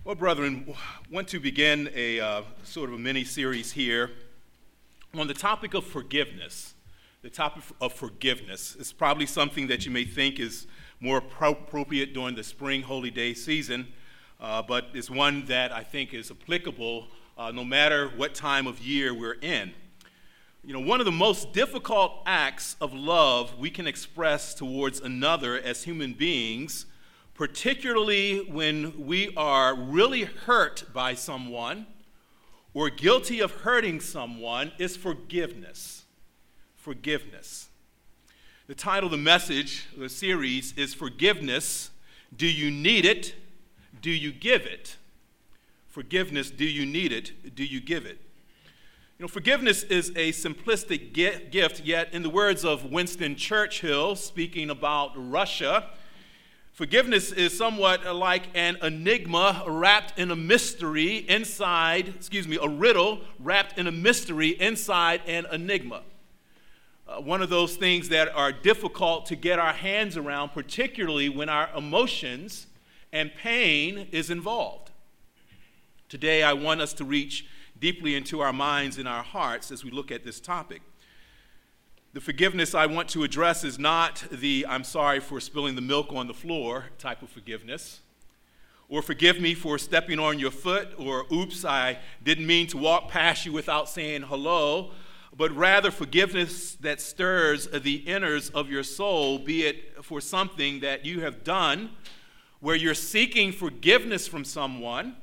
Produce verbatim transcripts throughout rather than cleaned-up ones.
Well, brethren, want to begin a uh, sort of a mini-series here on the topic of forgiveness. The topic of forgiveness is probably something that you may think is more appropriate during the spring holy day season, uh, but it's one that I think is applicable uh, no matter what time of year we're in. You know, one of the most difficult acts of love we can express towards another as human beings, particularly when we are really hurt by someone or guilty of hurting someone, is forgiveness. Forgiveness. The title of the message, the series, is Forgiveness. Do you need it? Do you give it? Forgiveness, do you need it? Do you give it? You know, forgiveness is a simplistic gift, yet in the words of Winston Churchill, speaking about Russia, forgiveness is somewhat like an enigma wrapped in a mystery inside, excuse me, a riddle wrapped in a mystery inside an enigma. Uh, one of those things that are difficult to get our hands around, particularly when our emotions and pain is involved. Today, I want us to reach deeply into our minds and our hearts as we look at this topic. The forgiveness I want to address is not the "I'm sorry for spilling the milk on the floor" type of forgiveness, or "forgive me for stepping on your foot," or "oops, I didn't mean to walk past you without saying hello," but rather forgiveness that stirs the inners of your soul, be it for something that you have done where you're seeking forgiveness from someone,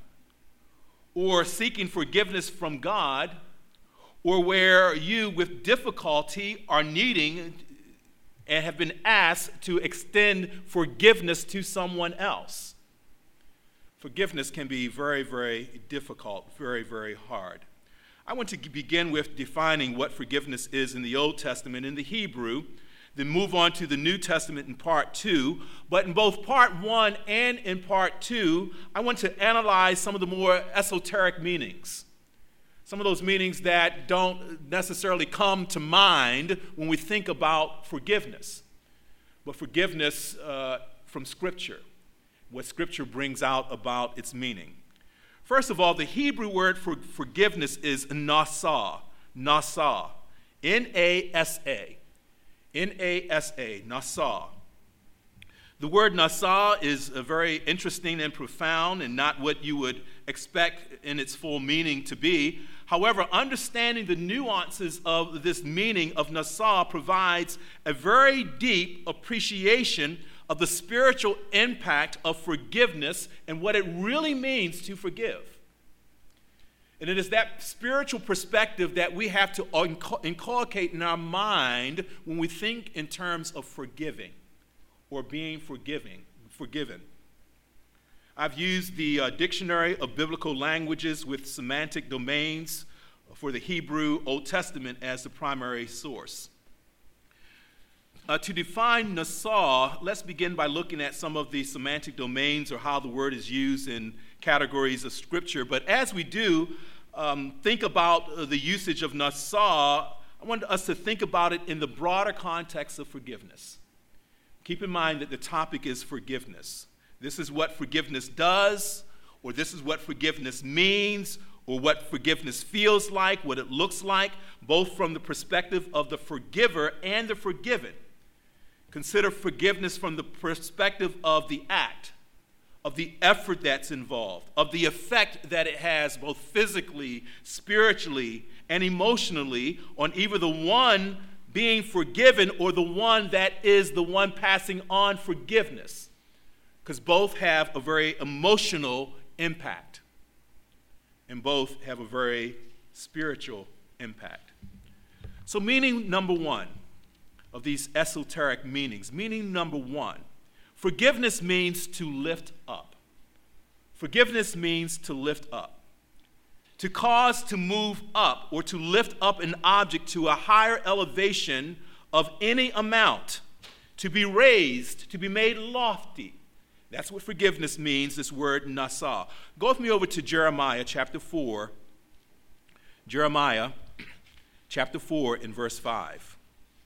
or seeking forgiveness from God, or where you, with difficulty, are needing and have been asked to extend forgiveness to someone else. Forgiveness can be very, very difficult, very, very hard. I want to begin with defining what forgiveness is in the Old Testament, in the Hebrew, then move on to the New Testament in part two. But in both part one and in part two, I want to analyze some of the more esoteric meanings. Some of those meanings that don't necessarily come to mind when we think about forgiveness. But forgiveness uh, from Scripture, what Scripture brings out about its meaning. First of all, the Hebrew word for forgiveness is nasa, nasa, N A S A, N A S A, nasa. The word nasa is uh, very interesting and profound and not what you would expect in its full meaning to be. However, understanding the nuances of this meaning of nasa provides a very deep appreciation of the spiritual impact of forgiveness and what it really means to forgive. And it is that spiritual perspective that we have to inculcate in our mind when we think in terms of forgiving or being forgiving, forgiven. I've used the uh, Dictionary of Biblical Languages with Semantic Domains for the Hebrew Old Testament as the primary source. Uh, to define nasa, let's begin by looking at some of the semantic domains or how the word is used in categories of Scripture. But as we do um, think about uh, the usage of nasa, I want us to think about it in the broader context of forgiveness. Keep in mind that the topic is forgiveness. This is what forgiveness does, or this is what forgiveness means, or what forgiveness feels like, what it looks like, both from the perspective of the forgiver and the forgiven. Consider forgiveness from the perspective of the act, of the effort that's involved, of the effect that it has both physically, spiritually, and emotionally on either the one being forgiven or the one that is the one passing on forgiveness. Because both have a very emotional impact, and both have a very spiritual impact. So meaning number one of these esoteric meanings, meaning number one, forgiveness means to lift up. Forgiveness means to lift up. To cause to move up or to lift up an object to a higher elevation of any amount, to be raised, to be made lofty. That's what forgiveness means, this word nasa. Go with me over to Jeremiah chapter four. Jeremiah chapter four in verse five.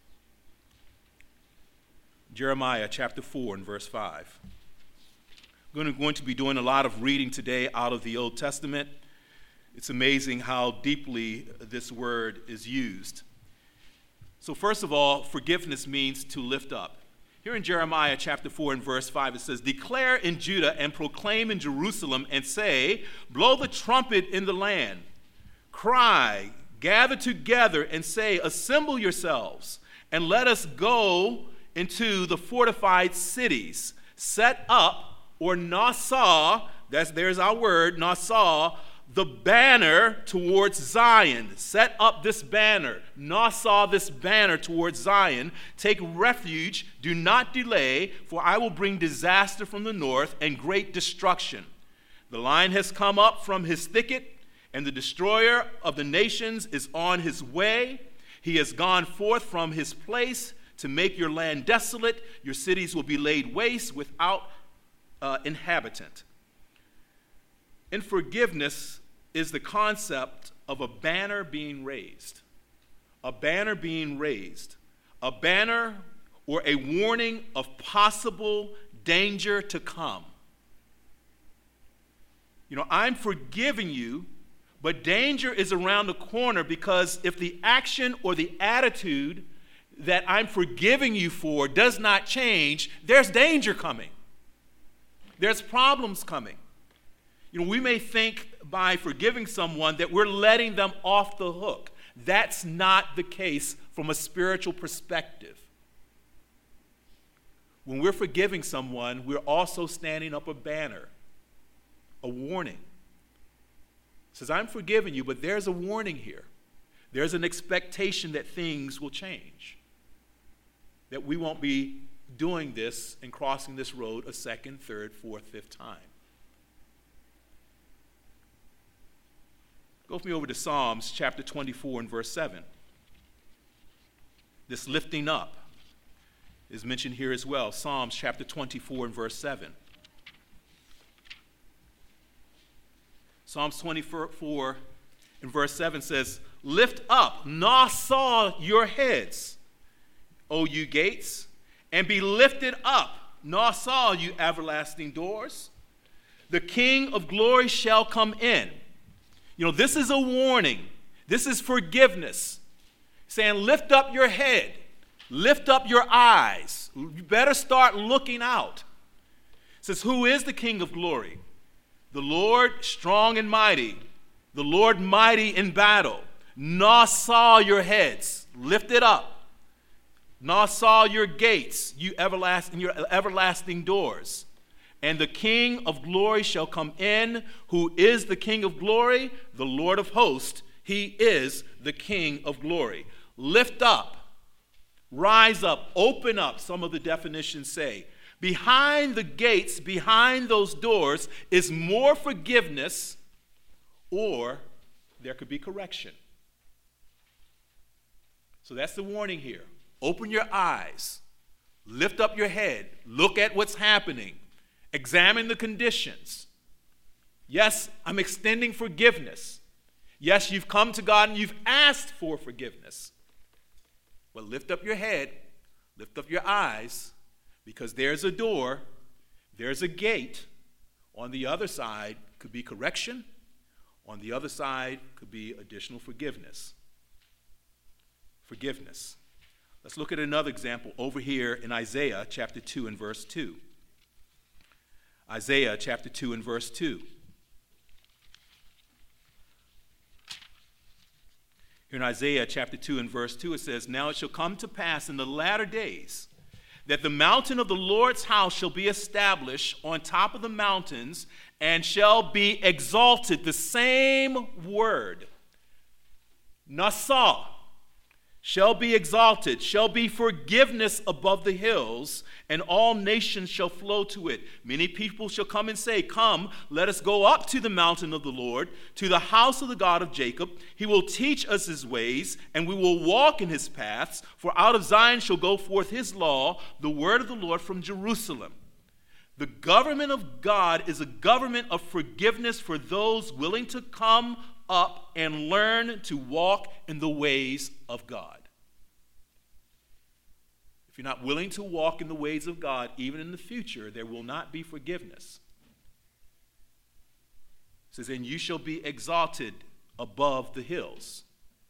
Jeremiah chapter four and verse five. I'm We're going to be doing a lot of reading today out of the Old Testament. It's amazing how deeply this word is used. So first of all, forgiveness means to lift up. Here in Jeremiah chapter four and verse five, it says, "Declare in Judah and proclaim in Jerusalem and say, blow the trumpet in the land. Cry, gather together and say, assemble yourselves and let us go into the fortified cities. Set up, or Nasah, that's, there's our word, Nasah, the banner towards Zion." Set up this banner. Nasah this banner towards Zion. Take refuge. Do not delay, for I will bring disaster from the north and great destruction. The lion has come up from his thicket, and the destroyer of the nations is on his way. He has gone forth from his place to make your land desolate. Your cities will be laid waste without uh, inhabitant. In forgiveness is the concept of a banner being raised. A banner being raised. A banner or a warning of possible danger to come. You know, I'm forgiving you, but danger is around the corner, because if the action or the attitude that I'm forgiving you for does not change, there's danger coming. There's problems coming. You know, we may think by forgiving someone that we're letting them off the hook. That's not the case from a spiritual perspective. When we're forgiving someone, we're also standing up a banner, a warning. It says, I'm forgiving you, but there's a warning here. There's an expectation that things will change, that we won't be doing this and crossing this road a second, third, fourth, fifth time. Go with me over to Psalms chapter twenty-four and verse seven. This lifting up is mentioned here as well. Psalms chapter twenty-four and verse seven. Psalms twenty-four and verse seven says, "Lift up, Nasah, your heads, O you gates, and be lifted up, Nasah, you everlasting doors. The King of glory shall come in." You know, this is a warning. This is forgiveness. Saying, lift up your head. Lift up your eyes. You better start looking out. It says, who is the King of glory? The Lord strong and mighty. The Lord mighty in battle. Nasah your heads. Lift it up. Nasah your gates, you everlasting, your everlasting doors. And the King of glory shall come in. Who is the King of glory? The Lord of hosts. He is the King of glory. Lift up, rise up, open up, some of the definitions say. Behind the gates, behind those doors, is more forgiveness, or there could be correction. So that's the warning here. Open your eyes. Lift up your head. Look at what's happening. Examine the conditions. Yes, I'm extending forgiveness. Yes, you've come to God and you've asked for forgiveness. But lift up your head, lift up your eyes, because there's a door, there's a gate. On the other side could be correction. On the other side could be additional forgiveness. Forgiveness. Let's look at another example over here in Isaiah chapter two and verse two. Isaiah chapter two and verse two. Here in Isaiah chapter two and verse two, it says, "Now it shall come to pass in the latter days that the mountain of the Lord's house shall be established on top of the mountains and shall be exalted." The same word, Nasah, shall be exalted, shall be forgiveness above the hills, and all nations shall flow to it. Many people shall come and say, "Come, let us go up to the mountain of the Lord, to the house of the God of Jacob. He will teach us his ways, and we will walk in his paths. For out of Zion shall go forth his law, the word of the Lord from Jerusalem." The government of God is a government of forgiveness for those willing to come up and learn to walk in the ways of God. If you're not willing to walk in the ways of God, even in the future, there will not be forgiveness. says, and you shall be exalted above the hills.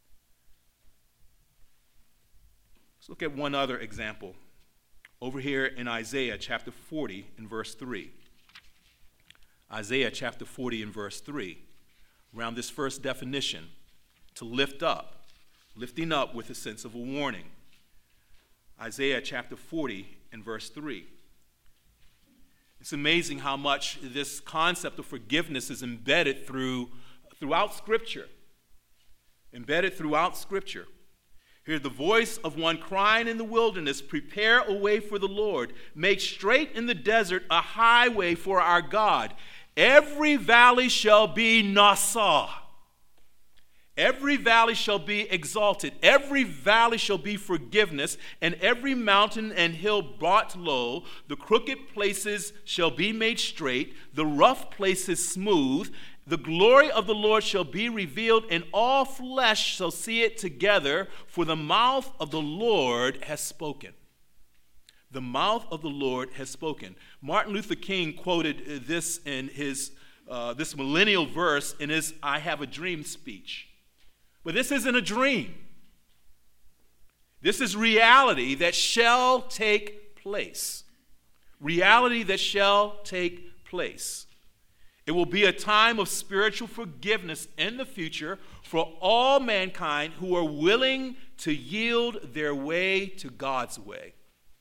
Let's look at one other example. Over here in Isaiah chapter forty in verse three. Isaiah chapter forty in verse three. Around this first definition, to lift up, lifting up with a sense of a warning. Isaiah chapter forty in verse three. It's amazing how much this concept of forgiveness is embedded through, throughout Scripture. Embedded throughout Scripture. Hear the voice of one crying in the wilderness, prepare a way for the Lord. Make straight in the desert a highway for our God. Every valley shall be Naasah. Every valley shall be exalted. Every valley shall be forgiveness, and every mountain and hill brought low. The crooked places shall be made straight, the rough places smooth. The glory of the Lord shall be revealed, and all flesh shall see it together, for the mouth of the Lord has spoken. The mouth of the Lord has spoken. Martin Luther King quoted this in his uh, this millennial verse in his I Have a Dream speech. But this isn't a dream. This is reality that shall take place. Reality that shall take place. It will be a time of spiritual forgiveness in the future for all mankind who are willing to yield their way to God's way.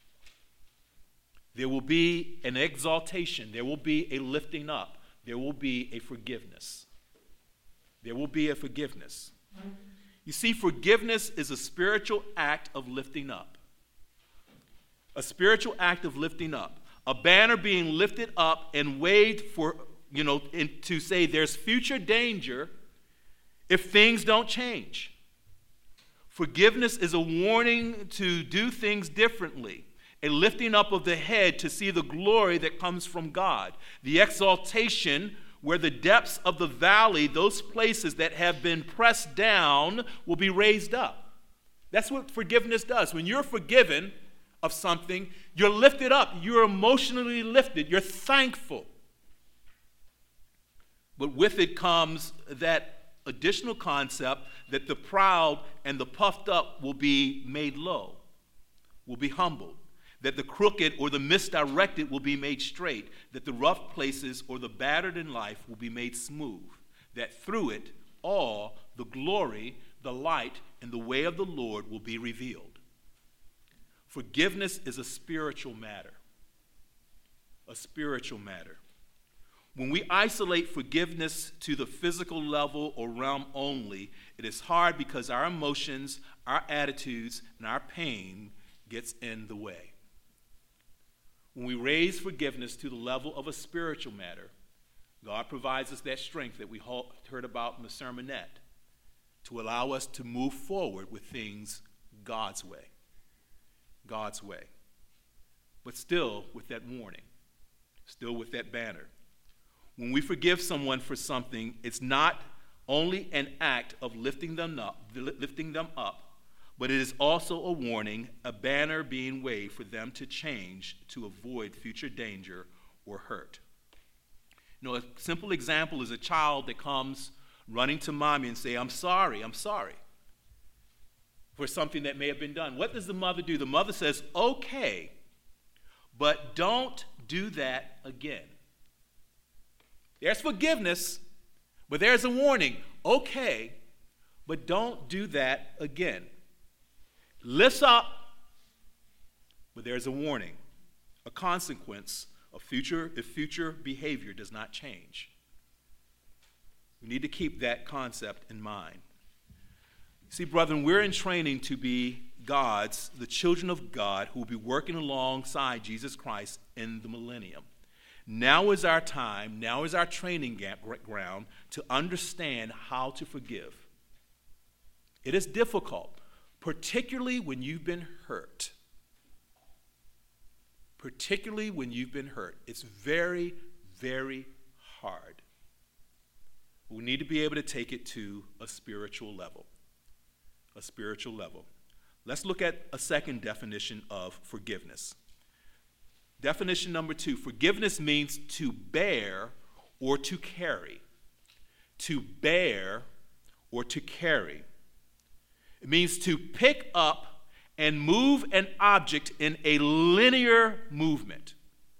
There will be an exaltation. There will be a lifting up. There will be a forgiveness. There will be a forgiveness. You see, forgiveness is a spiritual act of lifting up. A spiritual act of lifting up. A banner being lifted up and waved for, you know, in, to say there's future danger if things don't change. Forgiveness is a warning to do things differently. A lifting up of the head to see the glory that comes from God. The exaltation where the depths of the valley, those places that have been pressed down, will be raised up. That's what forgiveness does. When you're forgiven of something, you're lifted up. You're emotionally lifted. You're thankful. But with it comes that additional concept that the proud and the puffed up will be made low, will be humbled. That the crooked or the misdirected will be made straight, that the rough places or the battered in life will be made smooth, that through it all the glory, the light, and the way of the Lord will be revealed. Forgiveness is a spiritual matter. A spiritual matter. When we isolate forgiveness to the physical level or realm only, it is hard because our emotions, our attitudes, and our pain gets in the way. When we raise forgiveness to the level of a spiritual matter, God provides us that strength that we heard about in the sermonette to allow us to move forward with things God's way. God's way. But still with that warning, still with that banner. When we forgive someone for something, it's not only an act of lifting them up, lifting them up, but it is also a warning, a banner being waved for them to change to avoid future danger or hurt. You know, a simple example is a child that comes running to mommy and say, I'm sorry, I'm sorry, for something that may have been done. What does the mother do? The mother says, okay, but don't do that again. There's forgiveness, but there's a warning. Okay, but don't do that again. Lifts up, but there's a warning, a consequence of future if future behavior does not change. We need to keep that concept in mind. See, brethren, we're in training to be God's, the children of God, who will be working alongside Jesus Christ in the millennium. Now is our time, now is our training ground to understand how to forgive. It is difficult. Particularly when you've been hurt. Particularly when you've been hurt. It's very, very hard. We need to be able to take it to a spiritual level. A spiritual level. Let's look at a second definition of forgiveness. Definition number two, forgiveness means to bear or to carry. to bear or to carry. It means to pick up and move an object in a linear movement.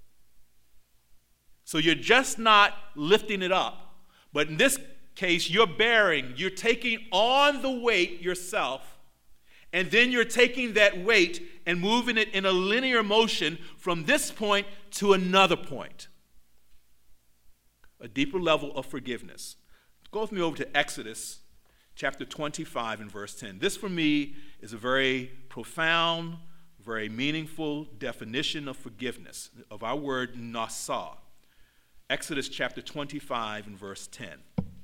So you're just not lifting it up, but in this case, you're bearing, you're taking on the weight yourself, and then you're taking that weight and moving it in a linear motion from this point to another point. A deeper level of forgiveness. Go with me over to Exodus chapter twenty-five and verse ten. This for me is a very profound, very meaningful definition of forgiveness, of our word nasa. Exodus chapter twenty-five and verse ten.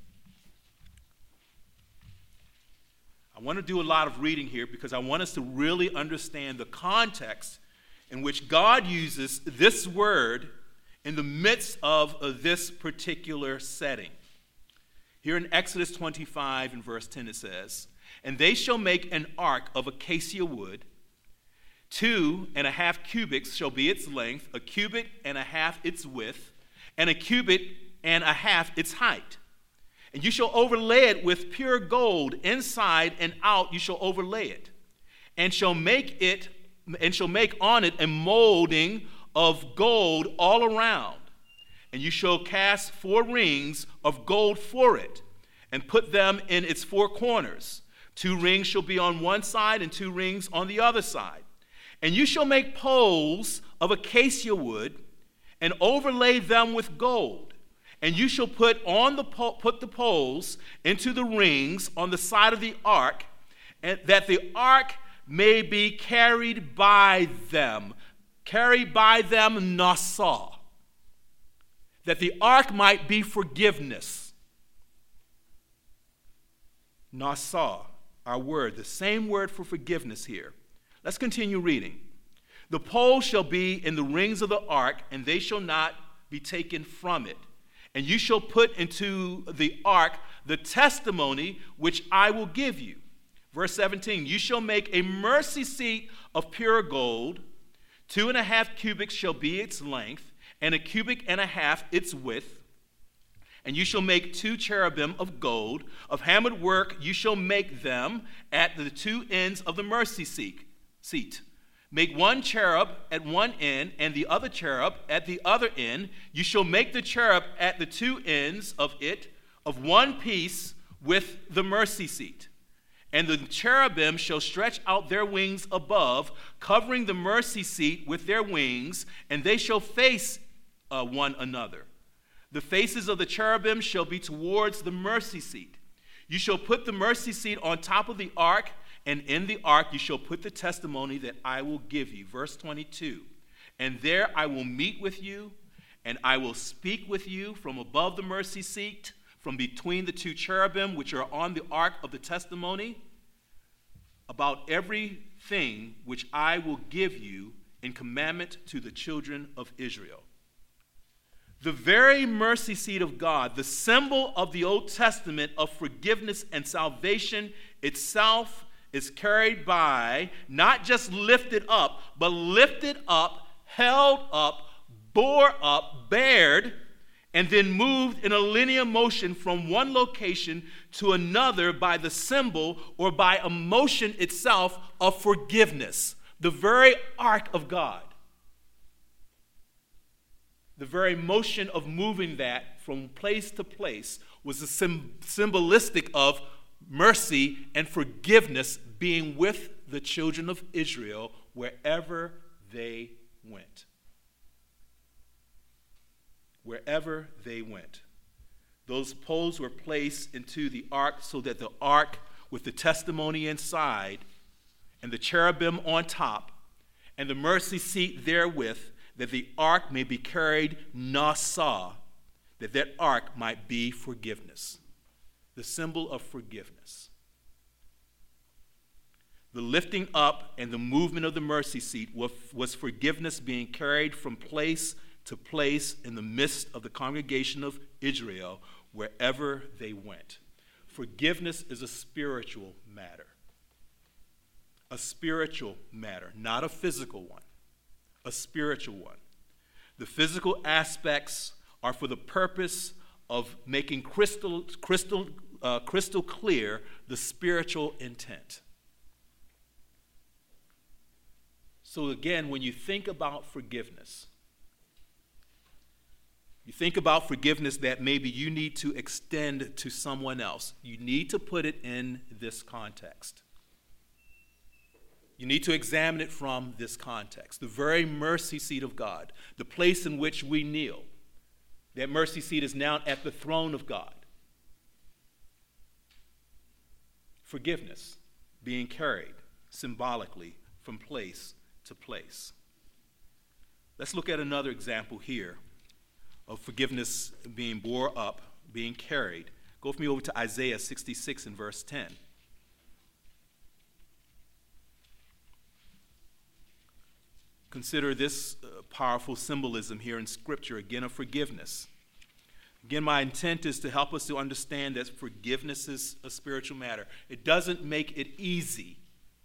I want to do a lot of reading here because I want us to really understand the context in which God uses this word in the midst of uh, this particular setting. Here in Exodus twenty-five and verse ten it says, "And they shall make an ark of acacia wood. Two and a half cubits shall be its length, a cubit and a half its width, and a cubit and a half its height. And you shall overlay it with pure gold, inside and out you shall overlay it, and shall make it and shall make on it a molding of gold all around. And you shall cast four rings of gold for it, and put them in its four corners. Two rings shall be on one side, and two rings on the other side. And you shall make poles of acacia wood, and overlay them with gold. And you shall put on the po- put the poles into the rings on the side of the ark, and that the ark may be carried by them. Carried by them, nasa. That the ark might be forgiveness. Nasa, our word, the same word for forgiveness here. Let's continue reading. The poles shall be in the rings of the ark, and they shall not be taken from it. And you shall put into the ark the testimony which I will give you. Verse seventeen, you shall make a mercy seat of pure gold. Two and a half cubits shall be its length, and a cubit and a half its width. And you shall make two cherubim of gold. Of hammered work you shall make them at the two ends of the mercy seat. Make one cherub at one end, and the other cherub at the other end. You shall make the cherub at the two ends of it of one piece with the mercy seat. And the cherubim shall stretch out their wings above, covering the mercy seat with their wings, and they shall face uh, one another. The faces of the cherubim shall be towards the mercy seat. You shall put the mercy seat on top of the ark, and in the ark you shall put the testimony that I will give you. Verse twenty-two, and there I will meet with you, and I will speak with you from above the mercy seat, from between the two cherubim which are on the ark of the testimony, about everything which I will give you in commandment to the children of Israel. The very mercy seat of God, the symbol of the Old Testament of forgiveness and salvation itself, is carried by, not just lifted up, but lifted up, held up, bore up, bared, and then moved in a linear motion from one location to another by the symbol or by a motion itself of forgiveness. The very ark of God. The very motion of moving that from place to place was a sim- symbolistic of mercy and forgiveness being with the children of Israel wherever they went. Wherever they went. Those poles were placed into the ark so that the ark with the testimony inside and the cherubim on top and the mercy seat therewith, that the ark may be carried nasa, that that ark might be forgiveness. The symbol of forgiveness. The lifting up and the movement of the mercy seat was forgiveness being carried from place to place in the midst of the congregation of Israel wherever they went. Forgiveness is a spiritual matter. A spiritual matter, not a physical one. A spiritual one. The physical aspects are for the purpose of making crystal, crystal, uh, crystal clear the spiritual intent. So again, when you think about forgiveness, you think about forgiveness that maybe you need to extend to someone else, you need to put it in this context. You need to examine it from this context, the very mercy seat of God, the place in which we kneel. That mercy seat is now at the throne of God. Forgiveness being carried symbolically from place to place. Let's look at another example here of forgiveness being bore up, being carried. Go with me over to Isaiah sixty-six and verse ten. Consider this uh, powerful symbolism here in Scripture, again, of forgiveness. Again, my intent is to help us to understand that forgiveness is a spiritual matter. It doesn't make it easy.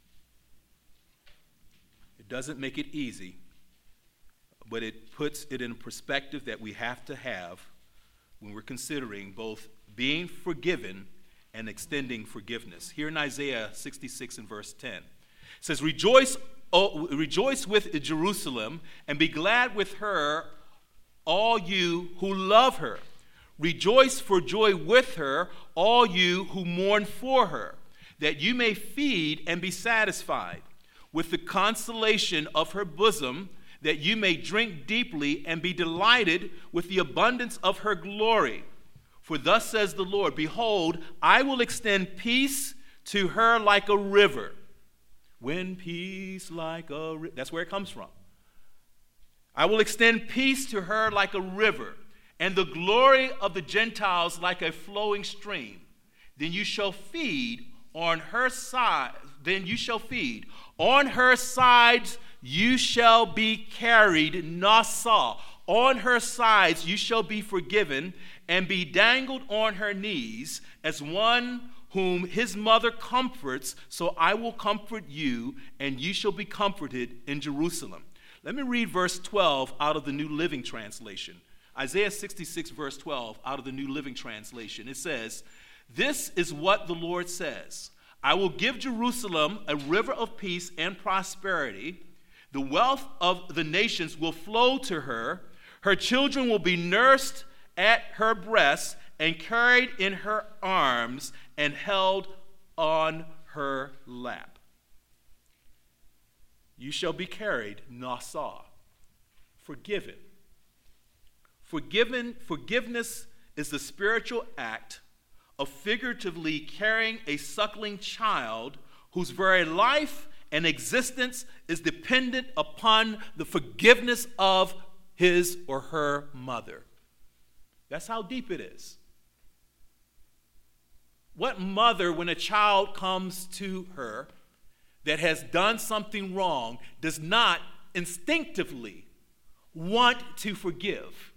It doesn't make it easy, but it puts it in a perspective that we have to have when we're considering both being forgiven and extending forgiveness. Here in Isaiah sixty-six and verse ten, it says, Rejoice, oh, rejoice with Jerusalem, and be glad with her, all you who love her. Rejoice for joy with her, all you who mourn for her, that you may feed and be satisfied with the consolation of her bosom, that you may drink deeply and be delighted with the abundance of her glory. For thus says the Lord, Behold, I will extend peace to her like a river. When peace like a river, that's where it comes from. I will extend peace to her like a river, and the glory of the Gentiles like a flowing stream. Then you shall feed on her side, then you shall feed. On her sides you shall be carried, Nasa. On her sides you shall be forgiven, and be dangled on her knees, as one whom his mother comforts, so I will comfort you, and you shall be comforted in Jerusalem. Let me read verse twelve out of the New Living Translation. Isaiah sixty-six, verse twelve, out of the New Living Translation. It says, This is what the Lord says. I will give Jerusalem a river of peace and prosperity. The wealth of the nations will flow to her. Her children will be nursed at her breast and carried in her arms and held on her lap. You shall be carried, Nasa, forgiven. Forgiven, forgiveness is the spiritual act of figuratively carrying a suckling child whose very life and existence is dependent upon the forgiveness of his or her mother. That's how deep it is. What mother, when a child comes to her that has done something wrong, does not instinctively want to forgive?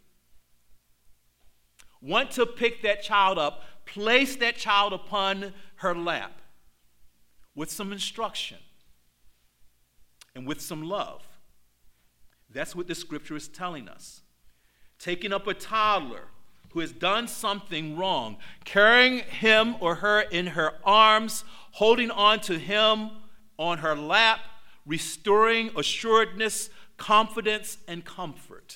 Want to pick that child up, place that child upon her lap with some instruction and with some love. That's what the scripture is telling us. Taking up a toddler who has done something wrong, carrying him or her in her arms, holding on to him on her lap, restoring assuredness, confidence, and comfort.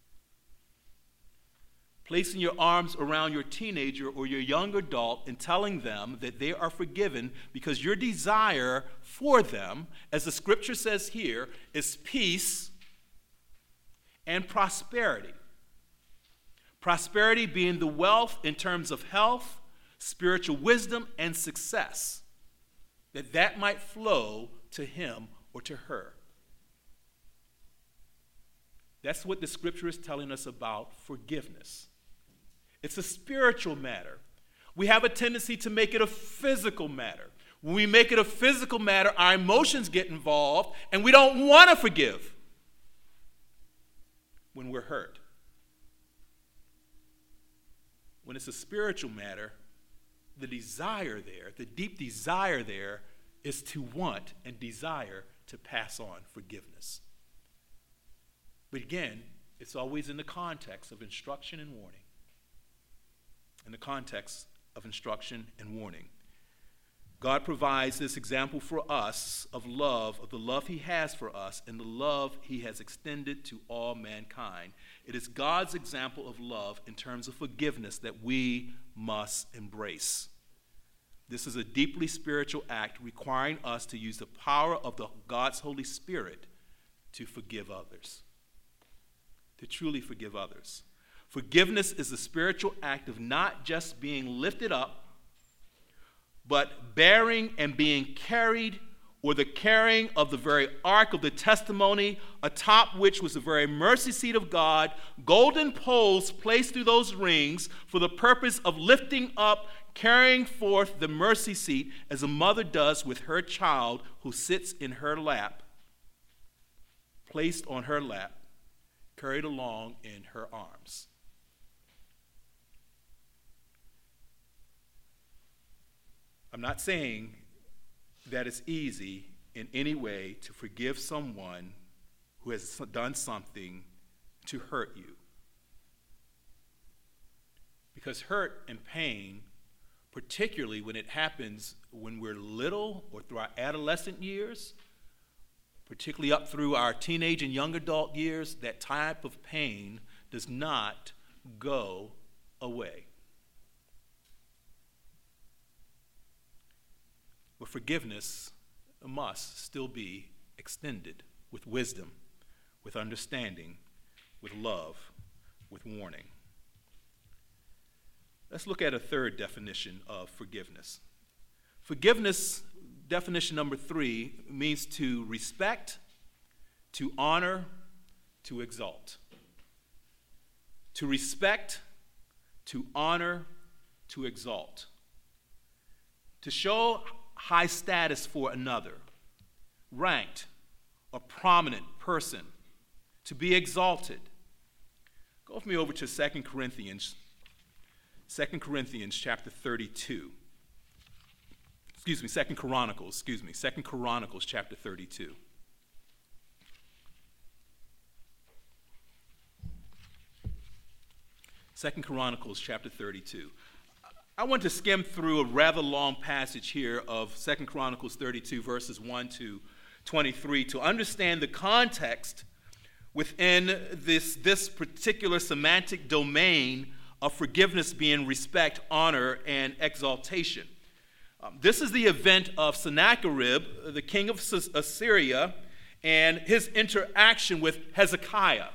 Placing your arms around your teenager or your young adult and telling them that they are forgiven because your desire for them, as the scripture says here, is peace and prosperity. Prosperity being the wealth in terms of health, spiritual wisdom, and success, that that might flow to him or to her. That's what the scripture is telling us about forgiveness. It's a spiritual matter. We have a tendency to make it a physical matter. When we make it a physical matter, our emotions get involved, and we don't want to forgive when we're hurt. When it's a spiritual matter, the desire there, the deep desire there, is to want and desire to pass on forgiveness. But again, it's always in the context of instruction and warning. in the context of instruction and warning. God provides this example for us of love, of the love he has for us, and the love he has extended to all mankind. It is God's example of love in terms of forgiveness that we must embrace. This is a deeply spiritual act requiring us to use the power of the God's Holy Spirit to forgive others, to truly forgive others. Forgiveness is a spiritual act of not just being lifted up, but bearing and being carried, or the carrying of the very ark of the testimony, atop which was the very mercy seat of God, golden poles placed through those rings for the purpose of lifting up, carrying forth the mercy seat as a mother does with her child who sits in her lap, placed on her lap, carried along in her arms. I'm not saying that it's easy in any way to forgive someone who has done something to hurt you. Because hurt and pain, particularly when it happens when we're little or through our adolescent years, particularly up through our teenage and young adult years, that type of pain does not go away. But forgiveness must still be extended with wisdom, with understanding, with love, with warning. Let's look at a third definition of forgiveness. Forgiveness, definition number three, means to respect, to honor, to exalt. To respect, to honor, to exalt. To show high status for another, ranked or prominent person, to be exalted. Go with me over to Second Corinthians, Second Corinthians chapter thirty-two. Excuse me, Second Chronicles, excuse me, Second Chronicles chapter thirty-two. Second Chronicles chapter thirty-two. I want to skim through a rather long passage here of Second Chronicles thirty-two, verses one to twenty-three, to understand the context within this, this particular semantic domain of forgiveness being respect, honor, and exaltation. Um, this is the event of Sennacherib, the king of Assyria, and his interaction with Hezekiah.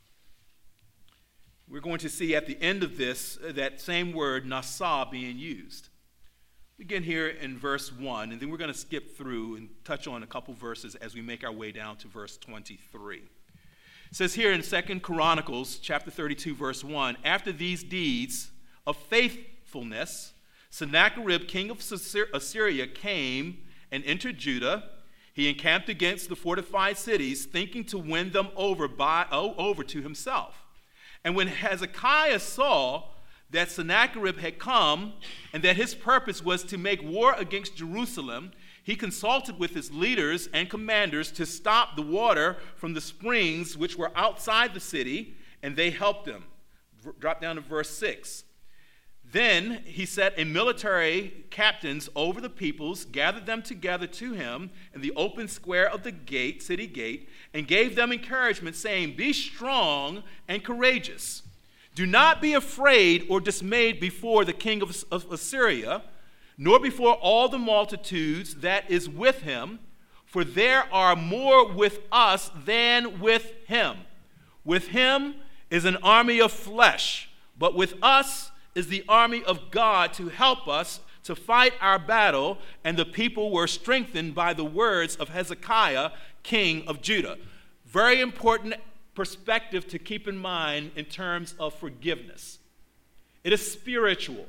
We're going to see at the end of this that same word, nasa, being used. Begin here in verse one, and then we're going to skip through and touch on a couple verses as we make our way down to verse twenty-three. It says here in Second Chronicles chapter thirty-two, verse one, after these deeds of faithfulness, Sennacherib, king of Assyria, came and entered Judah. He encamped against the fortified cities, thinking to win them over, by, oh, over to himself. And when Hezekiah saw that Sennacherib had come and that his purpose was to make war against Jerusalem, he consulted with his leaders and commanders to stop the water from the springs which were outside the city, and they helped him. Drop down to verse six. Then he set a military captains over the peoples, gathered them together to him in the open square of the gate, city gate, and gave them encouragement, saying, "Be strong and courageous. Do not be afraid or dismayed before the king of, of Assyria, nor before all the multitudes that is with him, for there are more with us than with him. With him is an army of flesh, but with us is the army of God to help us to fight our battle." And the people were strengthened by the words of Hezekiah, king of Judah. Very important perspective to keep in mind in terms of forgiveness. It is spiritual.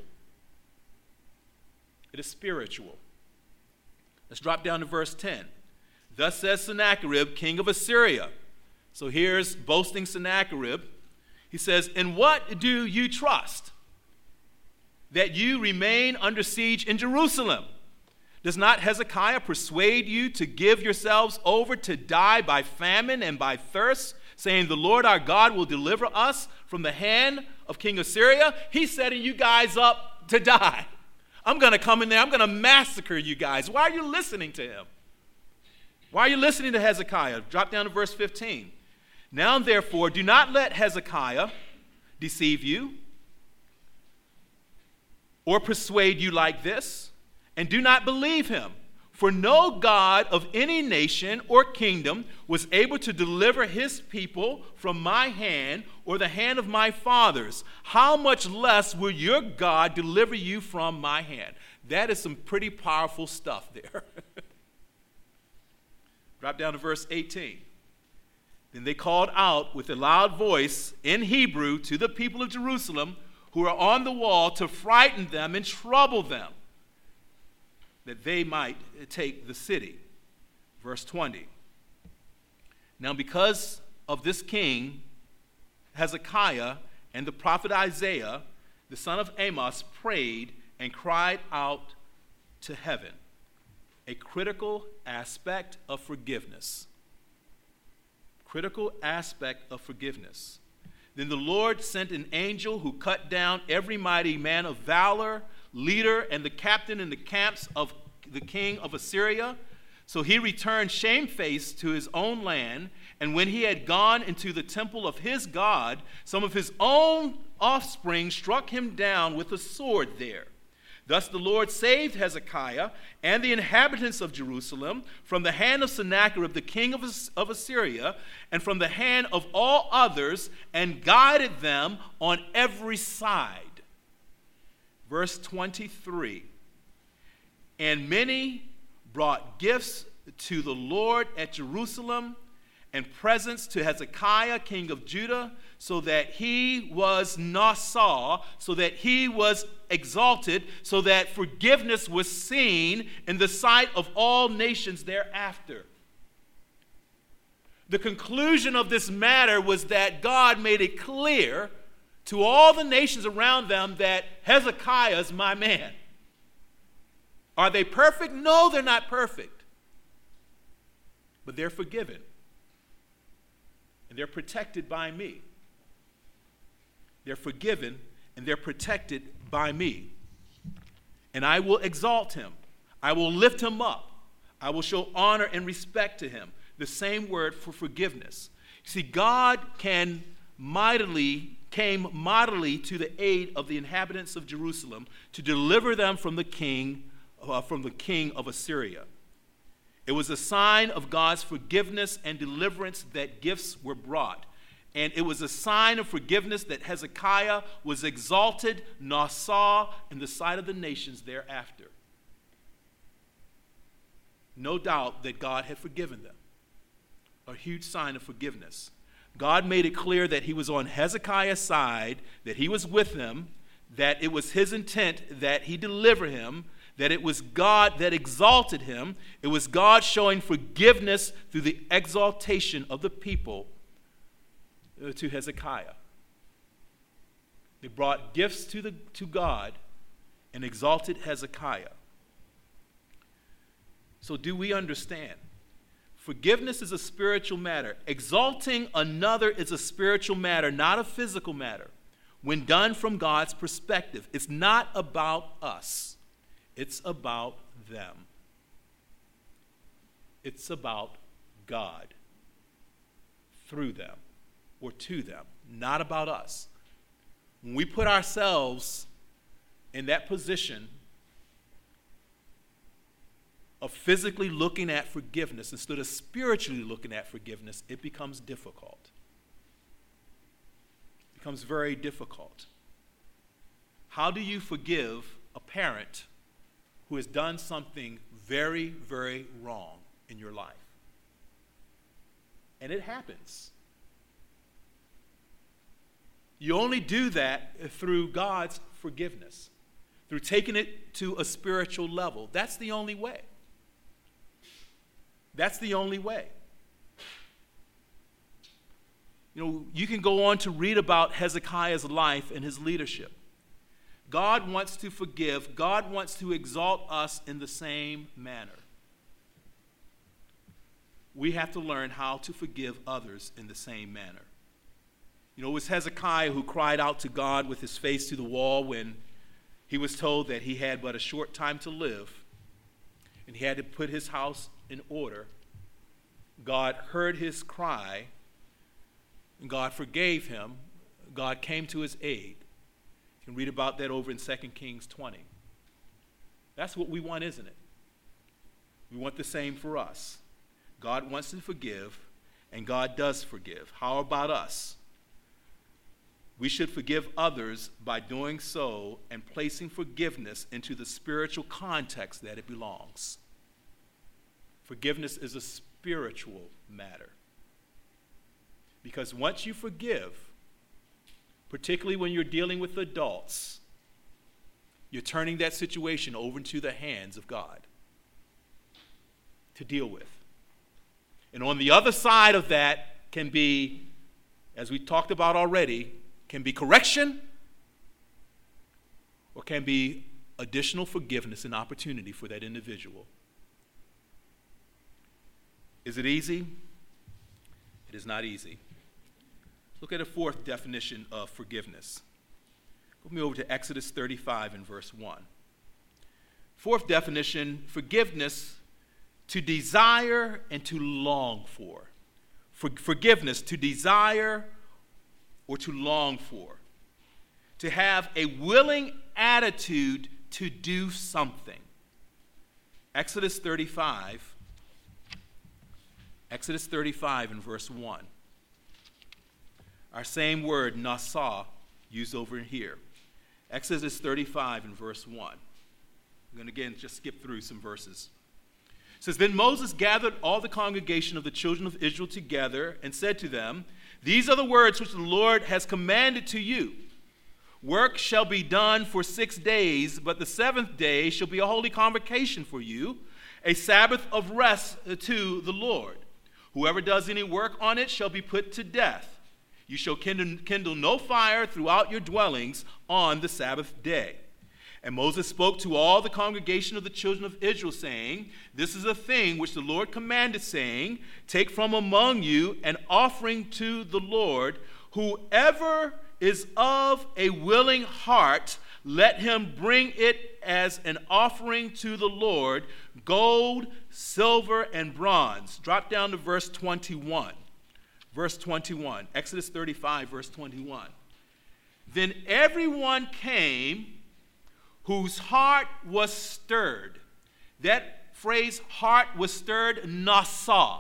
It is spiritual. Let's drop down to verse ten. Thus says Sennacherib, king of Assyria. So here's boasting Sennacherib. He says, "In what do you trust? That you remain under siege in Jerusalem? Does not Hezekiah persuade you to give yourselves over to die by famine and by thirst, saying, 'The Lord our God will deliver us from from the hand of King of Syria, he's setting you guys up to die. I'm going to come in there. I'm going to massacre you guys. Why are you listening to him? Why are you listening to Hezekiah? Drop down to verse fifteen. Now, therefore, do not let Hezekiah deceive you or persuade you like this, and do not believe him. For no God of any nation or kingdom was able to deliver his people from my hand or the hand of my fathers. How much less will your God deliver you from my hand? That is some pretty powerful stuff there. Drop down to verse eighteen. Then they called out with a loud voice in Hebrew to the people of Jerusalem who were on the wall to frighten them and trouble them, that they might take the city. Verse twenty. Now because of this king, Hezekiah, and the prophet Isaiah, the son of Amos, prayed and cried out to heaven. A critical aspect of forgiveness. Critical aspect of forgiveness. Then the Lord sent an angel who cut down every mighty man of valor, leader, and the captain in the camps of the king of Assyria. So he returned shamefaced to his own land, and when he had gone into the temple of his God, some of his own offspring struck him down with a sword there. Thus the Lord saved Hezekiah and the inhabitants of Jerusalem from the hand of Sennacherib, the king of, of Assyria, and from the hand of all others, and guided them on every side. Verse twenty-three. And many brought gifts to the Lord at Jerusalem, and presents to Hezekiah, king of Judah, so that he was nasah, so that he was exalted, so that forgiveness was seen in the sight of all nations thereafter. The conclusion of this matter was that God made it clear to all the nations around them that Hezekiah is my man. Are they perfect? No, they're not perfect. But they're forgiven. And they're protected by me. They're forgiven and they're protected by me. And I will exalt him. I will lift him up. I will show honor and respect to him. The same word for forgiveness. See, God can mightily, came mightily to the aid of the inhabitants of Jerusalem to deliver them from the king, uh, from the king of Assyria. It was a sign of God's forgiveness and deliverance that gifts were brought. And it was a sign of forgiveness that Hezekiah was exalted, nasah, in the sight of the nations thereafter. No doubt that God had forgiven them. A huge sign of forgiveness. God made it clear that he was on Hezekiah's side, that he was with him, that it was his intent that he deliver him, that it was God that exalted him. It was God showing forgiveness through the exaltation of the people to Hezekiah. They brought gifts to, the, to God and exalted Hezekiah. So do we understand? Forgiveness is a spiritual matter. Exalting another is a spiritual matter, not a physical matter. When done from God's perspective, it's not about us. It's about them. It's about God through them or to them, not about us. When we put ourselves in that position of physically looking at forgiveness instead of spiritually looking at forgiveness, it becomes difficult. It becomes very difficult. How do you forgive a parent who has done something very, very wrong in your life? And it happens. You only do that through God's forgiveness, through taking it to a spiritual level. That's the only way. That's the only way. You know, you can go on to read about Hezekiah's life and his leadership. God wants to forgive. God wants to exalt us in the same manner. We have to learn how to forgive others in the same manner. You know, it was Hezekiah who cried out to God with his face to the wall when he was told that he had but a short time to live and he had to put his house in order. God heard his cry, and God forgave him. God came to his aid. You can read about that over in Second Kings twenty. That's what we want, isn't it? We want the same for us. God wants to forgive, and God does forgive. How about us? We should forgive others by doing so and placing forgiveness into the spiritual context that it belongs. Forgiveness is a spiritual matter. Because once you forgive, particularly when you're dealing with adults, you're turning that situation over into the hands of God to deal with. And on the other side of that can be, as we talked about already, can be correction or can be additional forgiveness and opportunity for that individual. Is it easy? It is not easy. Look at a fourth definition of forgiveness. Go with me over to Exodus thirty-five and verse one. Fourth definition, forgiveness, to desire and to long for. For forgiveness, to desire or to long for. To have a willing attitude to do something. Exodus thirty-five. Exodus thirty-five and verse one. Our same word, nasa, used over here. Exodus thirty-five and verse one. I'm going to again just skip through some verses. It says, Then Moses gathered all the congregation of the children of Israel together and said to them, These are the words which the Lord has commanded to you. Work shall be done for six days, but the seventh day shall be a holy convocation for you, a Sabbath of rest to the Lord. Whoever does any work on it shall be put to death. You shall kindle, kindle no fire throughout your dwellings on the Sabbath day. And Moses spoke to all the congregation of the children of Israel, saying, This is a thing which the Lord commanded, saying, Take from among you an offering to the Lord. Whoever is of a willing heart, let him bring it as an offering to the Lord, gold, silver, and bronze. Drop down to verse twenty-one. Verse twenty-one, Exodus thirty-five, verse twenty-one. Then everyone came whose heart was stirred. That phrase, heart was stirred, nasa.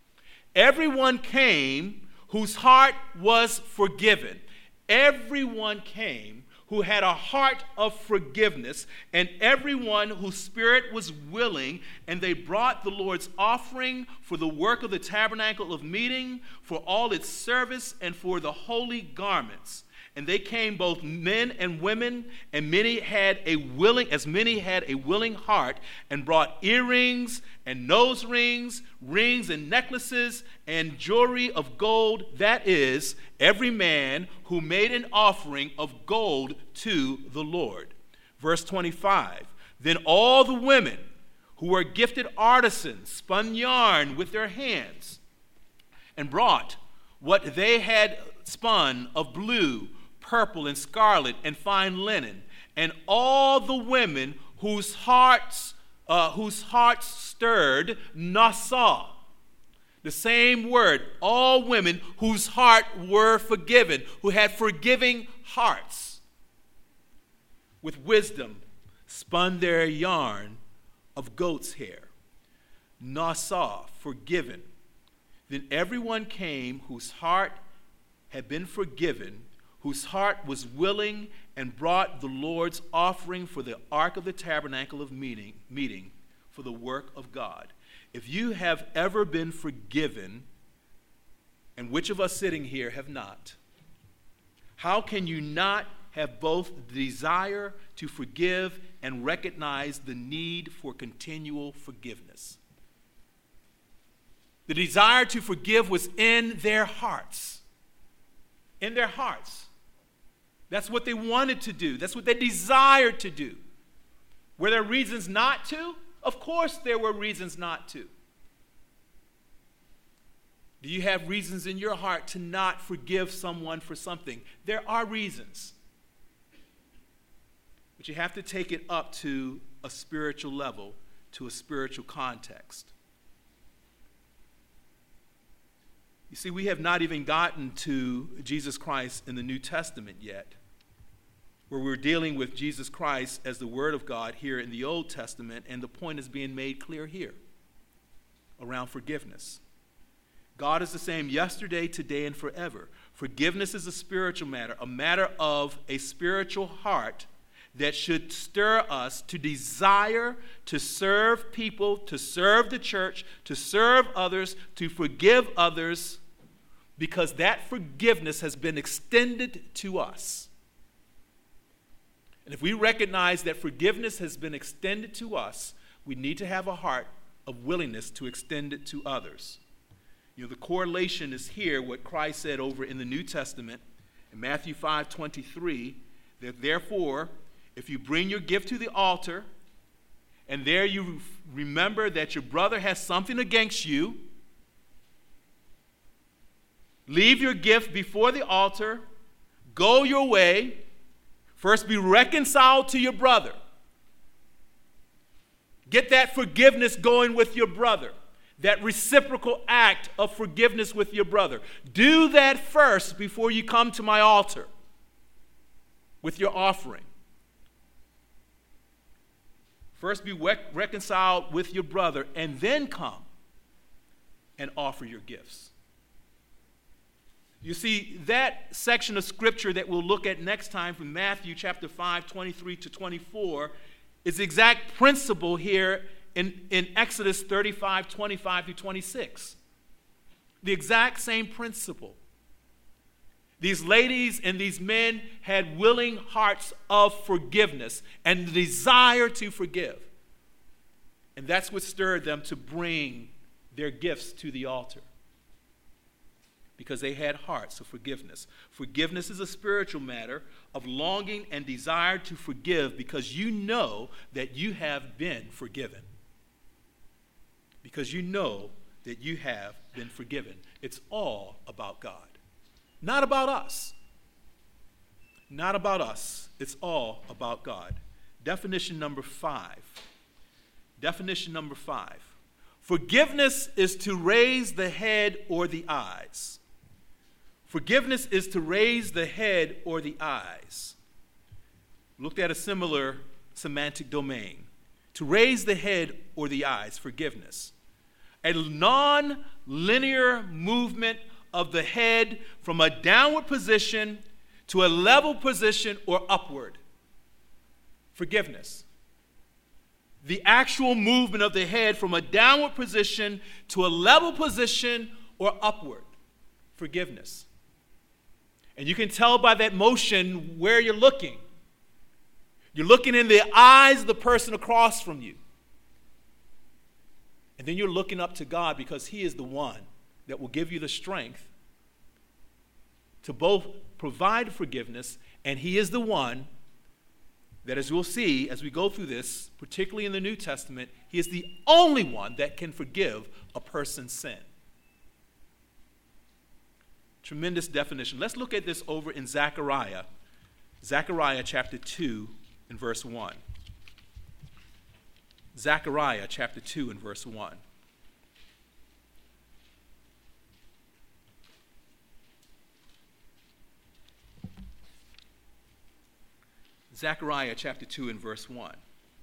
Everyone came whose heart was forgiven. Everyone came who had a heart of forgiveness, and everyone whose spirit was willing, and they brought the Lord's offering for the work of the tabernacle of meeting, for all its service, and for the holy garments. And they came both men and women, and many had a willing, as many had a willing heart, and brought earrings and nose rings, rings and necklaces, and jewelry of gold. That is, every man who made an offering of gold to the Lord. Verse twenty-five, Then all the women who were gifted artisans spun yarn with their hands, and brought what they had spun of blue, purple, and scarlet, and fine linen, and all the women whose hearts uh, whose hearts stirred, nasa. The same word, all women whose heart were forgiven, who had forgiving hearts, with wisdom spun their yarn of goat's hair. Nasa, forgiven. Then everyone came whose heart had been forgiven, whose heart was willing, and brought the Lord's offering for the ark of the tabernacle of meeting, meeting for the work of God. If you have ever been forgiven, and which of us sitting here have not, how can you not have both the desire to forgive and recognize the need for continual forgiveness? The desire to forgive was in their hearts. In their hearts. That's what they wanted to do. That's what they desired to do. Were there reasons not to? Of course there were reasons not to. Do you have reasons in your heart to not forgive someone for something? There are reasons. But you have to take it up to a spiritual level, to a spiritual context. You see, we have not even gotten to Jesus Christ in the New Testament yet, where we're dealing with Jesus Christ as the Word of God here in the Old Testament, and the point is being made clear here around forgiveness. God is the same yesterday, today, and forever. Forgiveness is a spiritual matter, a matter of a spiritual heart that should stir us to desire to serve people, to serve the church, to serve others, to forgive others, because that forgiveness has been extended to us. And if we recognize that forgiveness has been extended to us, we need to have a heart of willingness to extend it to others. You know, the correlation is here, what Christ said over in the New Testament in Matthew five twenty-three, that therefore, if you bring your gift to the altar, and there you remember that your brother has something against you, leave your gift before the altar, go your way, first be reconciled to your brother. Get that forgiveness going with your brother, that reciprocal act of forgiveness with your brother. Do that first before you come to my altar with your offering. First be rec- reconciled with your brother, and then come and offer your gifts. You see, that section of scripture that we'll look at next time from Matthew chapter five, twenty-three to twenty-four, is the exact principle here in, in Exodus thirty-five, twenty-five through twenty-six. The exact same principle. These ladies and these men had willing hearts of forgiveness and the desire to forgive. And that's what stirred them to bring their gifts to the altar, because they had hearts of forgiveness. Forgiveness is a spiritual matter of longing and desire to forgive because you know that you have been forgiven. Because you know that you have been forgiven. It's all about God. Not about us. Not about us. It's all about God. Definition number five. Definition number five. Forgiveness is to raise the head or the eyes. Forgiveness is to raise the head or the eyes. Looked at a similar semantic domain. To raise the head or the eyes, forgiveness. A non-linear movement of the head from a downward position to a level position or upward. Forgiveness. The actual movement of the head from a downward position to a level position or upward. Forgiveness. And you can tell by that motion where you're looking. You're looking in the eyes of the person across from you. And then you're looking up to God, because He is the one that will give you the strength to both provide forgiveness, and He is the one that, as we'll see as we go through this, particularly in the New Testament, He is the only one that can forgive a person's sin. Tremendous definition. Let's look at this over in Zechariah. Zechariah chapter two and verse one. Zechariah chapter two and verse one. Zechariah chapter two and verse one.